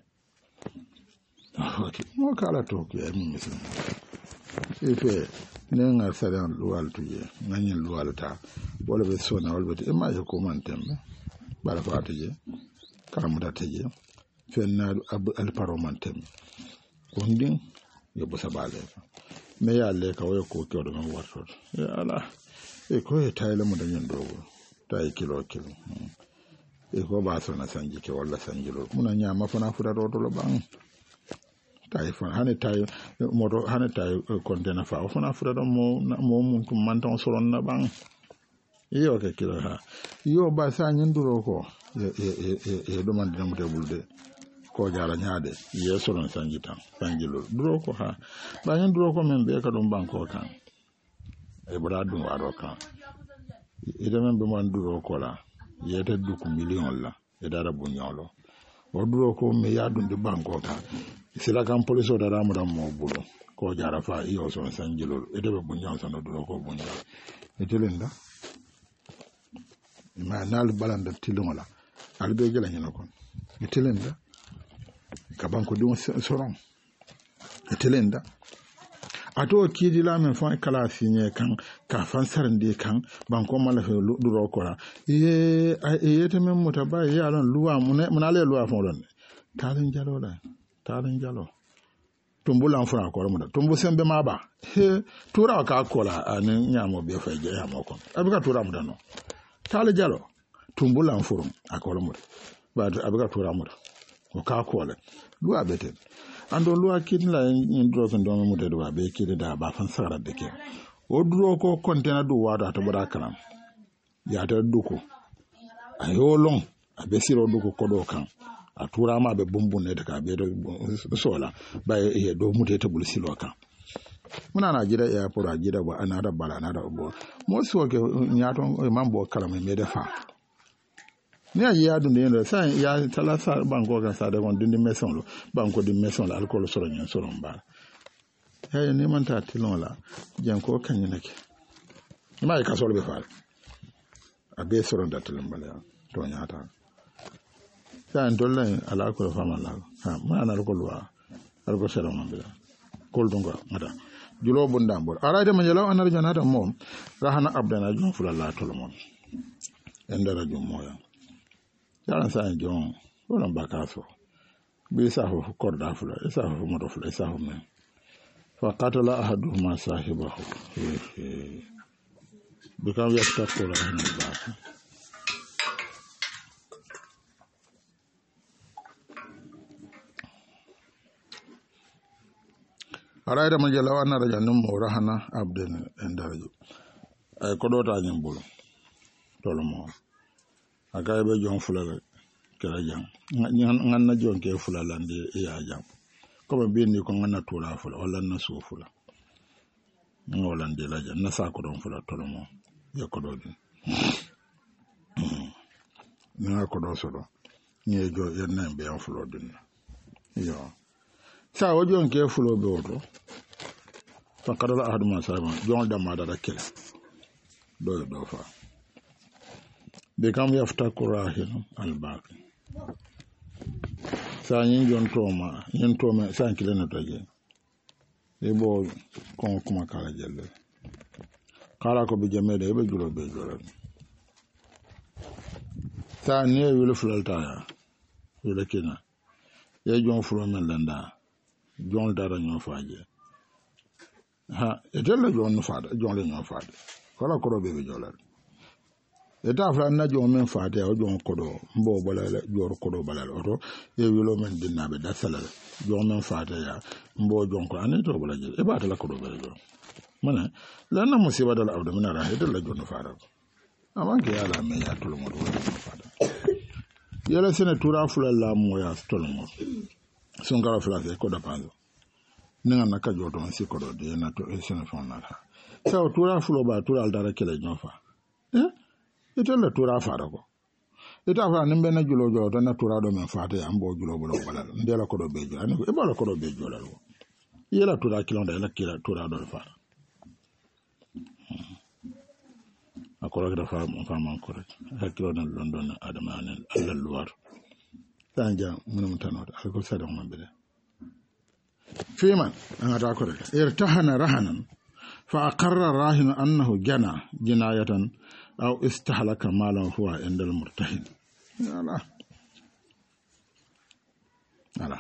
Speaker 1: mo kala to ke mi misin ife nenga sera luwal tuje ngani luwal ta wala be sona wala be e ma ko man tembe bala fatije karamuta teje fenna al paroman tembe kondin yo bo sabale me ya le ka wo ko ko do man warto ya ala e ko e tayle mo dañen dogo tay kilo kilo e ko ba so na sanji ke wala sanji lo muna nyama fana fura do do lo bang tay fana hane tay moto hane tay kontena fa fana fura do mo mo mun tum manton soron na bang iyo ke kilo ha yo ba sa nyen duro ko e e e do man dina mute bulde ko jara nyaade ye soron sanji tan sanji lo duro ko ha ba nyen duro ko men be ka dum banko kan e bada dum waro kan ida men be man duro ko la yete duku million la e dara bunyolo o duro ko me ya dum de banko kan sila kan police o dara mudan mo bulo ko jara fa iyo so sanjilo e de be bunyon so duro ko bunyo e telinda ma nal balanda tilongola albe gela nyino kon e telinda ka banko dum soron e telinda ato kidi la men fon kala finye kan ka fan sarande kan banko mala fe duro ko la ye yete men mutaba ye alon luwa mun ale luwa fon don talin jalo la talin jalo tumbulan fura ko mo da tumbu sembe maba he tura ka kola anin nyamo be fa je yamo kon abika tura mo dano talin jalo tumbulan furum akolo mo ba abika tura mo ko ka kola luwa beten ando luwa kidin la yin duro son don mu de duwa be kidi da ba fan sara de ke o duro ko kontena du wada to bada kalam ya ta duko ayo long abe siro duko kodo kan a tura ma be bumbun ne daga be do sola ba e do mu te bul silo kan muna na jira ya pura jira ba ana da bala na da bo mo so ke nyato mambo kalam me de fa ni a ya dun ne sa ya talasa banko ga sa da gon dindi maison lo banko di maison la alcool soro nyen soro mba hey ni man ta tilon la jen ko kan ni nake ma ka solo be faal a be soro da tilon bala to nyaata sa ndolle ala ko fama la ha ma na ko lwa alcool soro mba kol dunga mata julo bunda mbor ara de manjalo anar janata mom rahana abdana jom fulalla to mom endara jom moya yaran sa jon wala bakaso bi sa ho korda fula sa ho moto fula sa ho men fa qatala ahaduhuma sahibahu bi kam yattaqula hin ba araida majala wana raja numo rahana abden endaraju ay kodota nyimbulo tolo mo aga be jon fulala kala jang ngan na jon ke fulala ndi ya jang ko be ni ko ngan na tura fula wala na su fula ngolan de la jang na sa ko don fula tolomo ya ko do din na ko do so do ni jo yenna be an fulo din yo sa o jon ke fulo be oto fa kadala ahaduma sama jon da ma da kele do do fa be kam yafta kurahin albaqi sa yin jon toma yin toma sa kile na taje e bo kon kuma kala jelle kala ko be jamede be julo be julo sa ne wile fulalta ya wile kina ye jon fulo men landa jon dara nyon faje ha etelle jon faade jon le nyon faade kala ko be be jola eta fla na jon men faade o jon kodo mbo balala jor kodo balala oto ye wilo men dinnabe da salala jon men faade ya mbo jon ko aneto balaje e bata la kodo bele jon mana la na musiba dal awda mina ra hedel la jon faade amanke yala me ya tolo mo do faade yala sene tura fula la mo ya tolo mo son gara fula ke ko da palo ninga na ka jodo si ko do de na to e sene fon na sa tura fulo ba tura al dara kele jonfa eh ita la tura fara ko ita fa nimbe na julo julo to na tura do men faate ambo julo bulo balal ndela ko do bejo ani e bala ko do bejo la lo yela tura kilonda la kila tura do fara akora da fa fa man ko rek hakilo na london adama ne alla luwar tanja munum tanota alko sadam mabbe fiman an ata ko rek irtahana rahanan fa aqarra rahin annahu jana jinayatan aw istahlaka malan huwa indal murtahin ala ala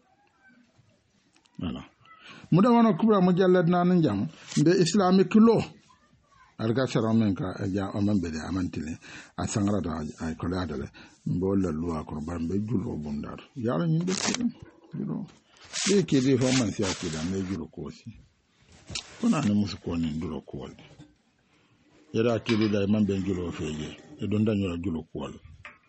Speaker 1: ala muda wana kubra mujallad nan jam be islamic law alga saramen ka ja o man be amantile a sangara da ay ko la dale mbo la loi ko bambe julo bundar yara nyimbe julo be ke de fo man sia ke da me julo ko si kuna ne musu ko ni julo ko wal yara ke de da man be julo feje e don danyo julo ko wal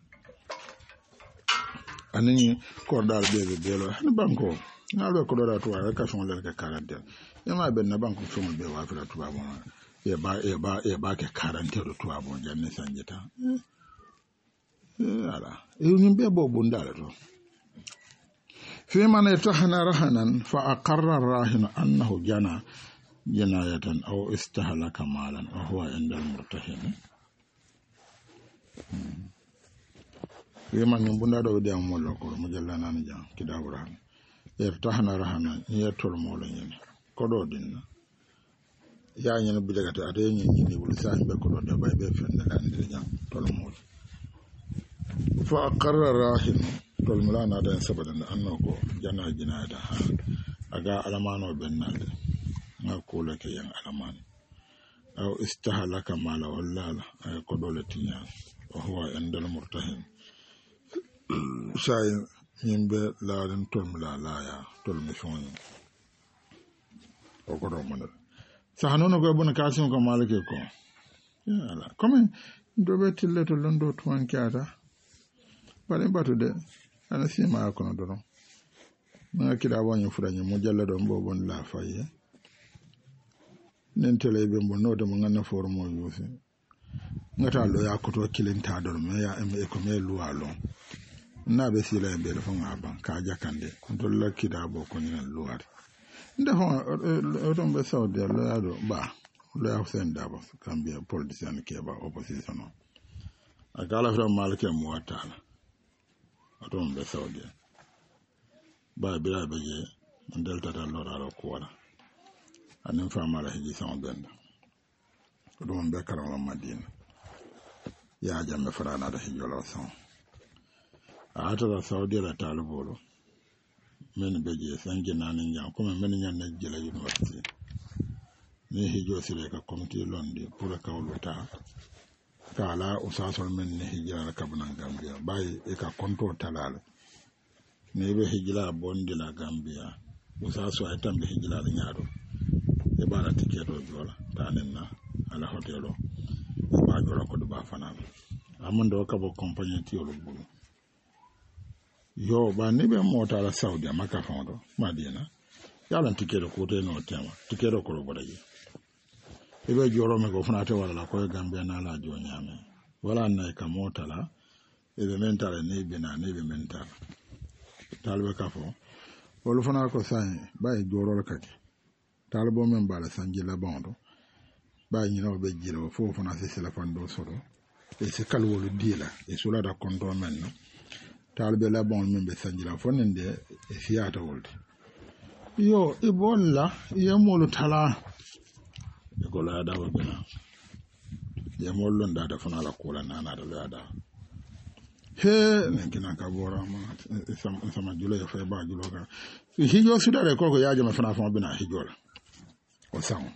Speaker 1: anini ko dal be be belo ni banko na lo ko do to wa ka fon le ka karante e ma be na banko fon be wa fira to ba mo e ba e ba e ba ke karante do to abon janne sanjita eh ala e nyimbe bo bundala to fi man yatahana rahanan fa aqarra rahin annahu jana jinayatan aw istahlaka malan wa huwa inda al-murtahin fi man bunda do de am mollo ko mo jallana na jang kidawra yatahana rahanan yatol molo nyene ko do dinna ya nyene bi daga ta ade nyene ni bul sa be ko do da bay be fen da ndi jang tol mo fa aqarra rahin tol mulana da sabadan annako jana jinada aga alamano bennade ngako la ke yang alaman aw istahalaka mala wallala ay ko do letinya wa huwa indal murtahin shay yimbe la den tol mulala ya tol mi fon o ko do manal sahanono ko bon kasim ko malike ko yala comme do be tille to londo to an kiata bare batude ana sima ko no do na kida wonyo fudanyo mo jalla do mbo bon la faye nen tele be mbo no de mo ngana for mo yusi ngata lo ya ko to kilinta do me ya em e ko me lualo na be sila be le fon aban ka jakande to la kida bo ko ni luar ndefo oton be saudi lo ya do ba lo ya sen dabo kambia politicien ke ba opposition no akala fra malke mo watala oton be saudi ba bila beje delta da lora ro ko wala anin fa mala hiji sama benda oton be karama madina ya jamme farana da hijola son ata da saudi la talibolo men beje sange nanin jam kuma men nyan na jela university ni hijo sire ka committee londi pour ka woluta kala usasol men ne hijira ka bunan gambia bay e ka konto talala ne be hijira bondi la gambia usaso ay tambe hijira la nyaado e bara tiketo jola tanen na ala hotelo e ba jola ko do ba fanana amanda ka bo compagnie ti yolo bulu yo ba ni be mota la saudi maka fondo madina yalla tikero ko te no tema tikero ko bo daji e be joro me ko fana te wala la ko gambia na la jo nyame wala na ka mota la e be mentale ne be na ne be mentale talbe ka fo wala fana ko sai ba e joro la kake talbo men bala sanji la bondo ba nyino be jiro fo fana se se la fando soro e se kalwolu dila e sula da kondo men no talbe la bon men be sanji la fo nende e fiata wolde yo e bolla ya molu tala e ko la da wa bena ya molu nda da fana la kula nana da la da he ngina ka bora ma sama sama julo ya fa ba julo ka hijo sudare ko ko ya jama fana fana bena hijo la o sang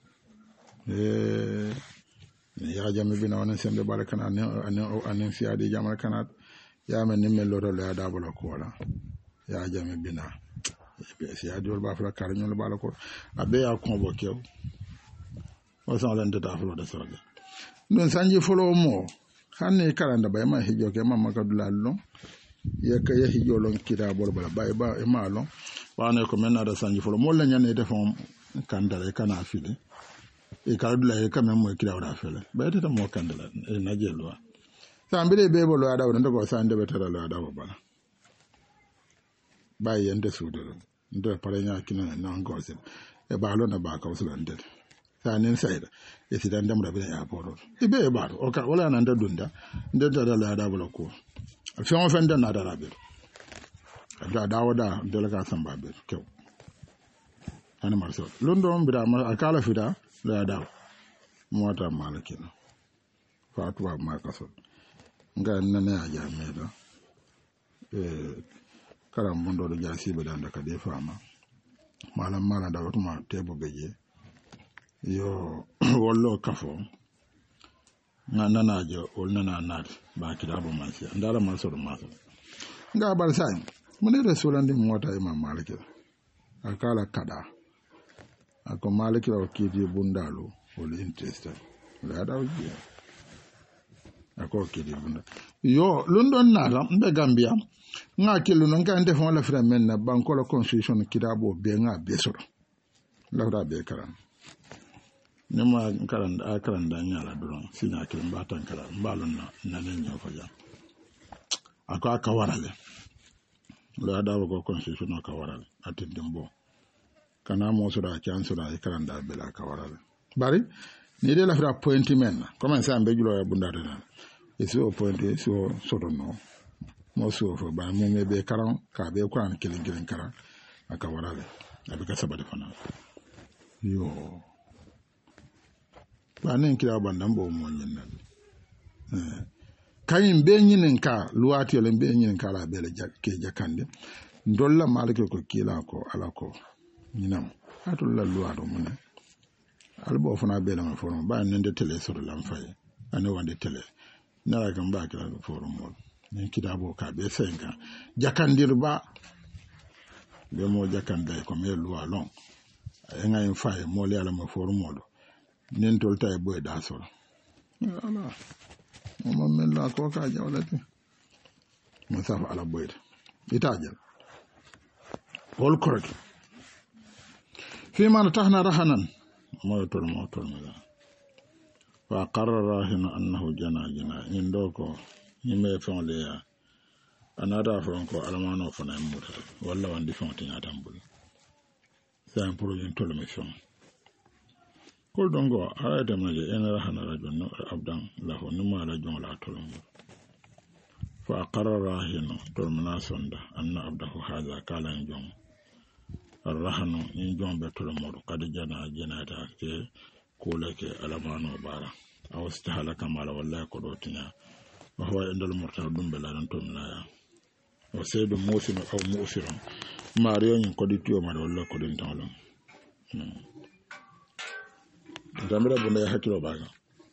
Speaker 1: eh ya jami bina wona sembe bala kana ne anen fiade jamal kana ya men nimme loro le ada bala ko wala ya jami bina be si adi wol ba fala kar nyol bala ko abe ya konbo kew o san lan de ta flo de sorge non sanji folo mo hanne kalanda bay ma hijo ke mamma kadula lo ye ka ye hijo lon kida bol bala bay ba e malo wane ko men ada sanji folo mo la nyane defon kandale kana fili e kadula e kamem mo kida wada fele bayta mo kandala e najelo sambire be bolo ada wada ko sande betara la ada bala bay yende sudo ndo parenya kina na ngose e balo na ba ka usulande sa nen sayda e sidan dam rabe ya poro e be e baro o ka wala nan da dunda nda da la ada bala ko fi on fenda na da rabe da dawada de la ka samba be kew ana marso londo mbira akala fida la daw mota malakina fatwa ma kaso nga nane aja meda eh kala mondo do jasi be danda ka de fama malam mala da watuma tebo beje yo wollo kafo nga nanajo ol nana nat ba kida bo mansi ndala maso do maso nga bal sai mune rasulandi mota imam malakina akala kada ako maliki wa kidi bundalu wala interested la daw ji ako kidi bunda yo london nala mbe gambia nga kilu non kan defon la fra men na banko la constitution kidabo be nga be soro la da be karan nima karan da karan da nyala duron sinya kilim batan karan balon na na ne nyo faja ako aka warale la daw ko constitution aka warale atindimbo kana mo so da kyan so da karan da bela ka warale bari ni de la fra pointi men comment ça mbe julo ya bunda de na iso pointi so so do no mo so fo ba mo me be karan ka be kwan kilin kilin karan aka warale abi ka sabade fana yo ba nen kira bandan bo mo nyin nan eh kayin be nyinin ka luwati le be nyinin ka la bele jakke jakande ndolla malike ko kila ko ala ko nyinam atul la luwa do mun albo fana be la forum ba nende tele sur lam fay ane wande tele nara kan ba kila forum mo ni kidabo ka be senga jakandir ba be mo jakande ko me luwa long e ngay fay mo le ala mo forum mo do nen tol tay boy da sol ala mo men la ko ka jawlati mo saf ala boy itajal hol correct فيما نتحنا رهنا موت الموت الملا وقرر راهن أنه جنا جنا يندوكو يمي فون ليا أنا رافرونكو ألمانو فنا يموت ولا واندي فون تنيا تنبول سيان بروجين تولو ميشون كل دونغو آية مجي إن رهنا رجل أبدان له نما رجل لا تولو فقرر راهن تولمنا سند أن أبده هذا قال ينجون arrahanu in jombe tolo modu kadi jana jenata ke kulake alamano bara awstahala kamala wallahi ko do tinya wa huwa indal murtal dum belaran to minaya o seedo musino aw musiron mariyo nyin ko ditiyo ma wallahi ko den tawlo damira bunde hakilo baga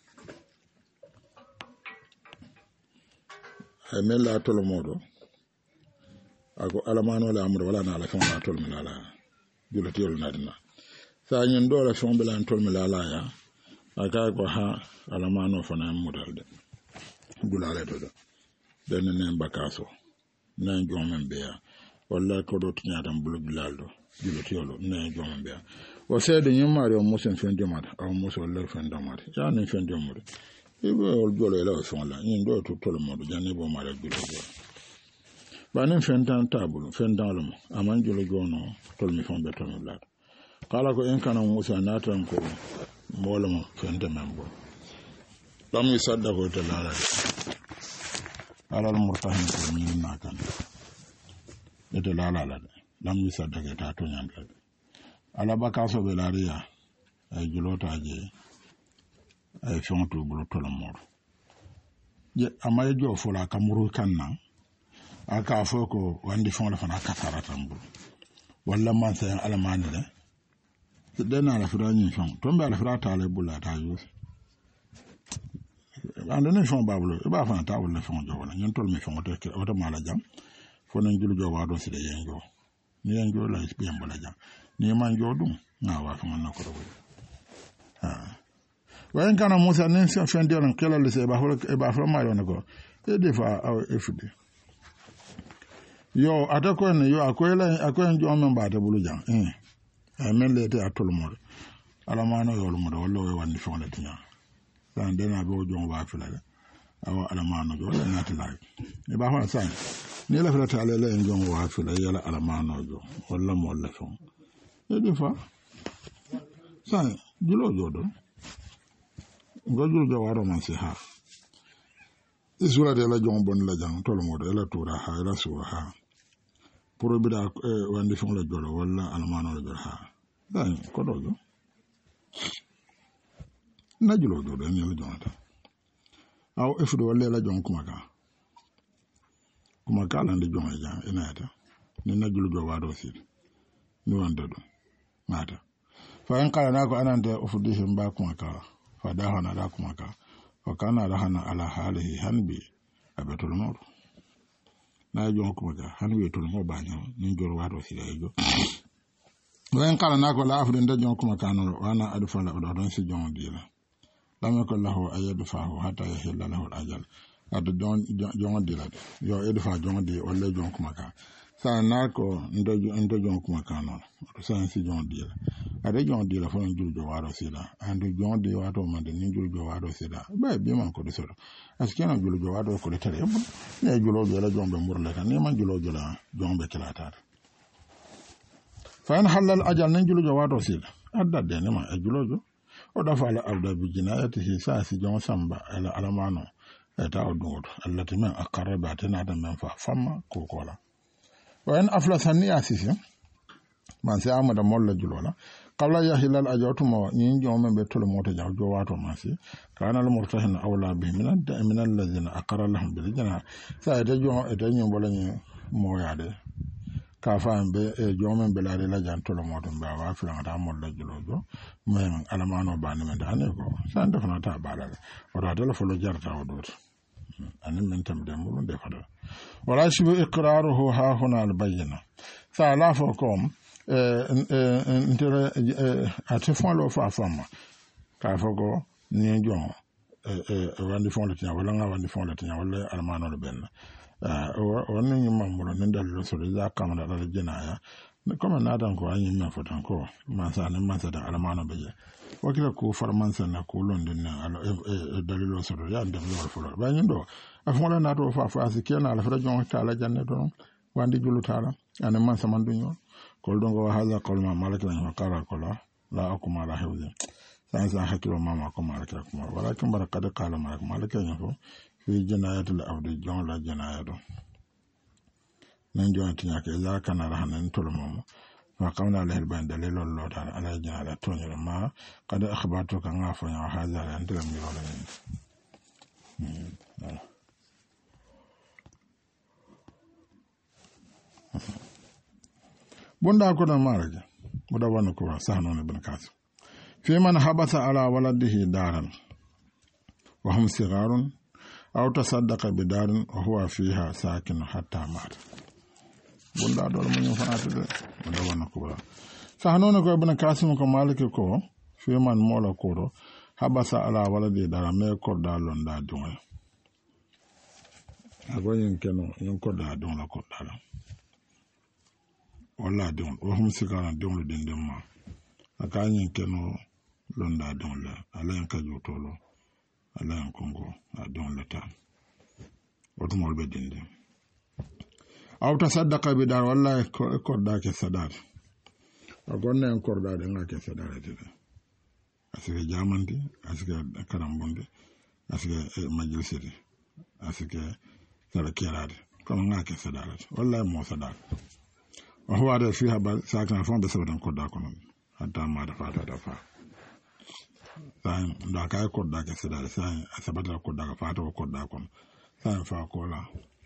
Speaker 1: ay mella tolo modu ako alamano la amru wala na la kan na tolo minala julati yol nadina sa nyen do la fon belan tol mi la la ya aka ko ha alamano fana mudalde dulale to do den ne bakaso ne jomen be ya walla ko do tinya tan bulu bilaldo julo tiolo ne jomen be ya o seede nyimari o musen fen jomata aw muso walla fen domata jani fen jomata ibe o jolo ela fon la yin do to tolo modo jani bo mara julo go banen fen tan tabulu fen dalum aman julo gono tol mi fon be to mi lat kala ko en kana musa natan ko molum fen de membo dam mi sadda ko to lala alal murtahin ko min nakan ete lala la dam mi sadda ke ta to nyanda ala bakaso be lariya ay julota je ay fonto bulu tolo moro je amay jo fola kamuru kanna aka foko wandi fon la fana kasara tambu walla man say ala manile dena la fura nyi fon tombe ala fura ta le bula ta yus ande ne fon bablo e ba fana ta wala fon jo wala nyen tol mi fon to ke o to mala jam fo nan julu jo wa do sire yengo ni yengo la isbi mbala jam ni man jo dum na wa fon na ko do ha wayen kana musa nen se fen de lan kala le se ba hol e ba fo ma yo ko e de fa aw efudi yo atako ne yo akoyela akoyen jo men ba ta bulu jam eh e men le te atol mo ala mano yo lo mo do lo wandi fon le tinya san de na bo jo ba fi la awa ala mano jo le na ti la e ba fa san ni la fa ta le le jo wa fi la yala ala mano jo wala mo le fon e de fa san julo jo do ngajul jo waro man se ha isura de la jon bon la jang tolo mo de la tura ha la suwa ha pour bi da wandi fon la jolo wala almano la jolo ha dan ko do jo na julo do de ni la jonata aw efudo wala la jon kuma ka kuma ka la ndi jon ja ina ta ni na julo jo wado si ni wanda do mata fa en kala na ko anande ofudi himba kuma ka fadahana da kuma ka wakana rahana ala halihi hanbi abetul mor na jo kuma ka hanbi tul mo banyo ni jor wado sila jo wen kala na ko la afrin da jo kuma ka no wana adfa la do don si jon dila lam yakul lahu ayadfahu hatta yahilla lahu al-ajal adu jon jon dila yo edfa jon di wala jon kuma ka sa na ko ndo ndo jon kuma ka no sa si jon dila ade jon dila fo njul jo wado sila andu jon di wado mande ni njul jo wado sila ba bi man ko de soro askena njul jo wado ko de tere bu ne julo jo la jon be murle kan ni man julo jo la jon be kilata fa in halal ajal ni njul jo wado sila adda de ni ma e julo jo o da fa la abda bi jinayatihi sa si jon samba ala alamano eta odud allati man aqarraba tana da man fa famma ko kola wa in aflasani asisi man se amada molla julola qala ya hilal ajawtu ma nyin jom be tolo mota jaw jo wato masi kana al murtahin awla bi min ad min alladhina aqara lahum bil jana sa de jo e de nyum bola nyi moyade ka fa be e jom be la la jan tolo mota ba wa fi ngata molla julojo men alamano ba ni men dane ko sa defna ta bala o da dele folo jarta o dot anin men tam de mo de fada wala shibu iqraruhu ha huna al bayyina sa la fo kom intere ate fon lo fa fama ka fogo ni jon wandi fon le tinya wala nga wandi fon le tinya wala almano le ben o ni ni mamulo ni dal lo so da kamara da jinaya comme na dan ko anyi men fotan ko man sa ne man sa da almano be je wakila ko farman sa na ko london na dalilo so ya ndem lo fo ba nyi do afon la na to fa fa sikena ala fra jon ta la janne don wandi julu tala ane man sa man dunyo kol dongo haza kol ma malaka na kala kola la akuma la hewde sansa hakilo mama ko malaka kuma walakin barakada kala malaka malaka nyako fi jinayatul abdi jon la jinayado nan jon tinya ke la kana rahanan tol mama fa qawna lahu ban dalil allah ta'ala ala jinala tonyo ma qad akhbartu kan afa ya haza la ndira mi wala ni bunda ko na maraje muda wana ko sahno ne bin kasu fi man habasa ala waladihi daran wa hum sigarun aw tasaddaqa bi darin wa huwa fiha sakin hatta mat bunda do mo ñu fanatu de muda wana ko sahno ne ko bin kasu ko malike ko fi man mola ko do habasa ala waladihi daran me ko dalon da jonga ako yin keno yin ko da don la ko da wala don o hum sikara don den den ma aka yin keno londa don la ala yin ka jotolo ala yin kongo a don la ta otumol be dinde aw tasaddaqa bi dar walla ko da ke sadar agonne en korda de ngake sadar de asike jamandi asike karambonde asike majlisidi asike sara kerade kono ngake sadar walla mo sadar wa huwa da fi haba sakan fon da sabadan korda kono hatta ma da fata da fa sai da kai korda ke sadar sai asabata korda ka fata ko korda kono sai fa kola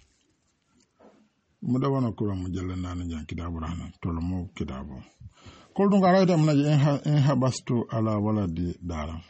Speaker 1: muda wana kura mujalla nani jan kitabu rahman tolomo kitabu kol dun gara ita mnaji in habastu ala waladi dara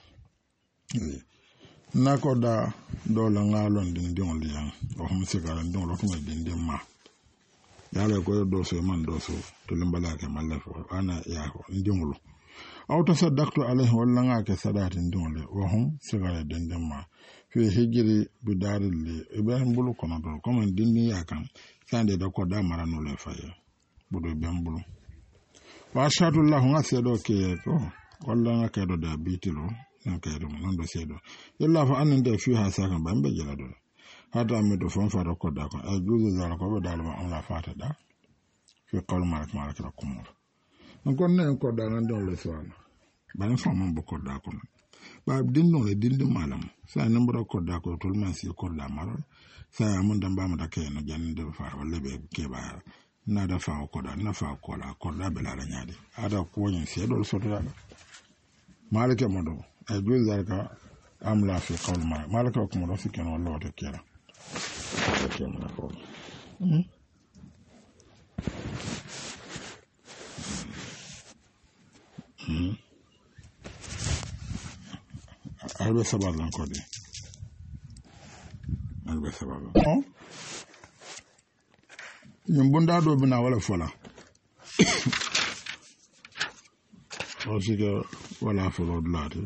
Speaker 1: nako da dola ngalon din din liyan o hum sigaran din lo kuma din din ma yale ko do so man do so to limbala ke malafo ana ya ko ndimulu aw tasaddaqtu alayhi walla ngake sadatin din le o hum sigaran din din ma fi hijri bidaril li ibrahim bulu kono do comme din ni yakan sande da ko da mara no le faye budo bembulu wa ashhadu allah nga sedo ke to walla nga kedo da bitilo nga kedo non do sedo illa fa anan da fi ha saka bambe jela do hata me do fon fa do ko da ko ay juzu zara ko da ma on la fata da fi qawl malik malik la kumur on kon ne ko da nan do le swana ban fa man bu ko da ko ba din no le din malam sa nan bu ko da ko tol man si ko da maro sa mun dan ba mu da kai na jan da fa walla be ke ba na da fa ko da na fa ko la ko da bela la nyaade ada ko yin se do so da malike modo ay jul zalika am la fi qawl ma malike ko modo fiken walla wata kera ke mo ko hmm hmm albe sabal lan ko de albe sabal Nyumbunda do bina wala fola. Osika wala fola dlati.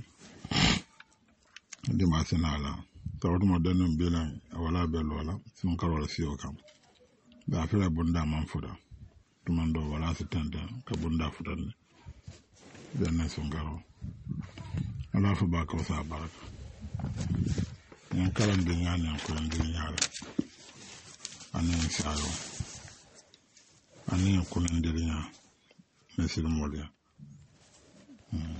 Speaker 1: Ndi masenala. Tawdu mo danum bilan wala belo wala sun karola siyo kam. Ba fela bunda man foda. Tumando wala sitanda ka bunda fudan. Danna sun garo. Ala fa ba ko sa baraka. Yan kalan de nyane ko ndi nyaala. Anen sayo. Ani kunandirinya mesir molia hmm.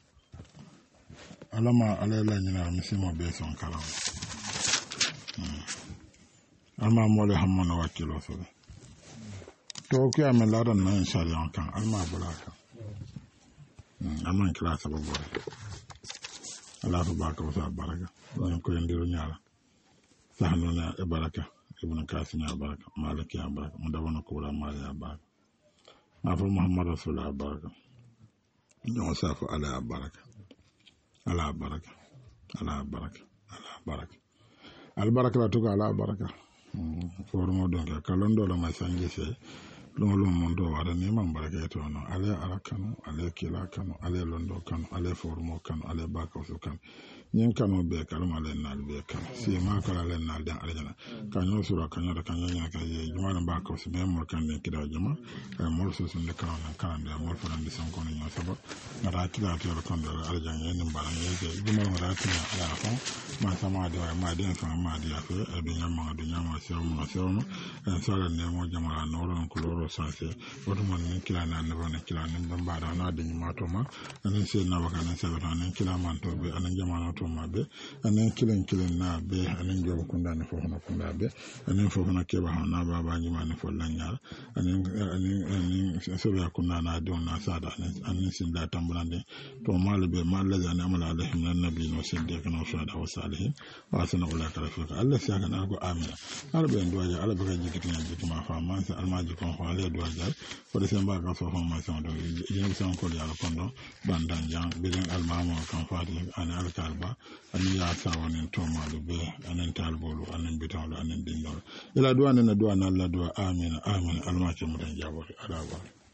Speaker 1: alama alela nyina misimo be son kala hmm. alma mole hammono wakilo so to ko am la dan na inshallah kan alma bulaka hmm. alma kila sababu ala fu baka wa baraka on ko ndiru nyaala sahnuna e baraka ibn Kasim ya baraka maliki ya baraka mudabana kula mali ya baraka afu muhammad rasulullah baraka no safu ala baraka ala baraka ala baraka ala baraka al baraka la tuka ala baraka formo donc kalondo la masangi se lolo mondo wada ni man baraka to no ale arakano ale kila kano ale londo kano ale formo kano ale baka so kano nyen kano be kalma le nal be kan si ma kala le nal dan aljana kanyo sura kanyo da kanyo nya ka ye juma ba ko si be mor kan ne kida juma e mor so sun de kan kan de mor fa ndi son ko ni saba na ra kida to kan de aljana ye nimba ye je juma ma ra tina ala fa ma sama de ma de fa ma de ya fe e de nya ma de nya ma se mo se mo e sala ne mo jama no ron ko loro sanse wodo man ni kila na ne wona kila ne ba da na de ma to ma anen se na baka ne se ba ne kila man to be anen jama to ma be anen kilen kilen na be anen jobo kunda ne fo hono kunda be anen fo hono keba na ba ba nyima ne fo lanyal anen anen anen so ya kunna na do na sada anen sin da tambulande to mal be mal la ne amala alaihim nan nabi no sidde kana shada wa salihin wa sana ulaka rafika Allah sai kana go amina arbe ndo ya ala be jikiti na jikima fa man sa almaji kon ko ale do ja ko de semba ka so formation do yin san ko ya kondo bandan jang bilen almamo kan fati an alkalba ani ya sa woni to malu be anen talbolu anen bitawlo anen dindol ila duwa na duwa na Allah duwa amina amina almaci mutan jabori ala ba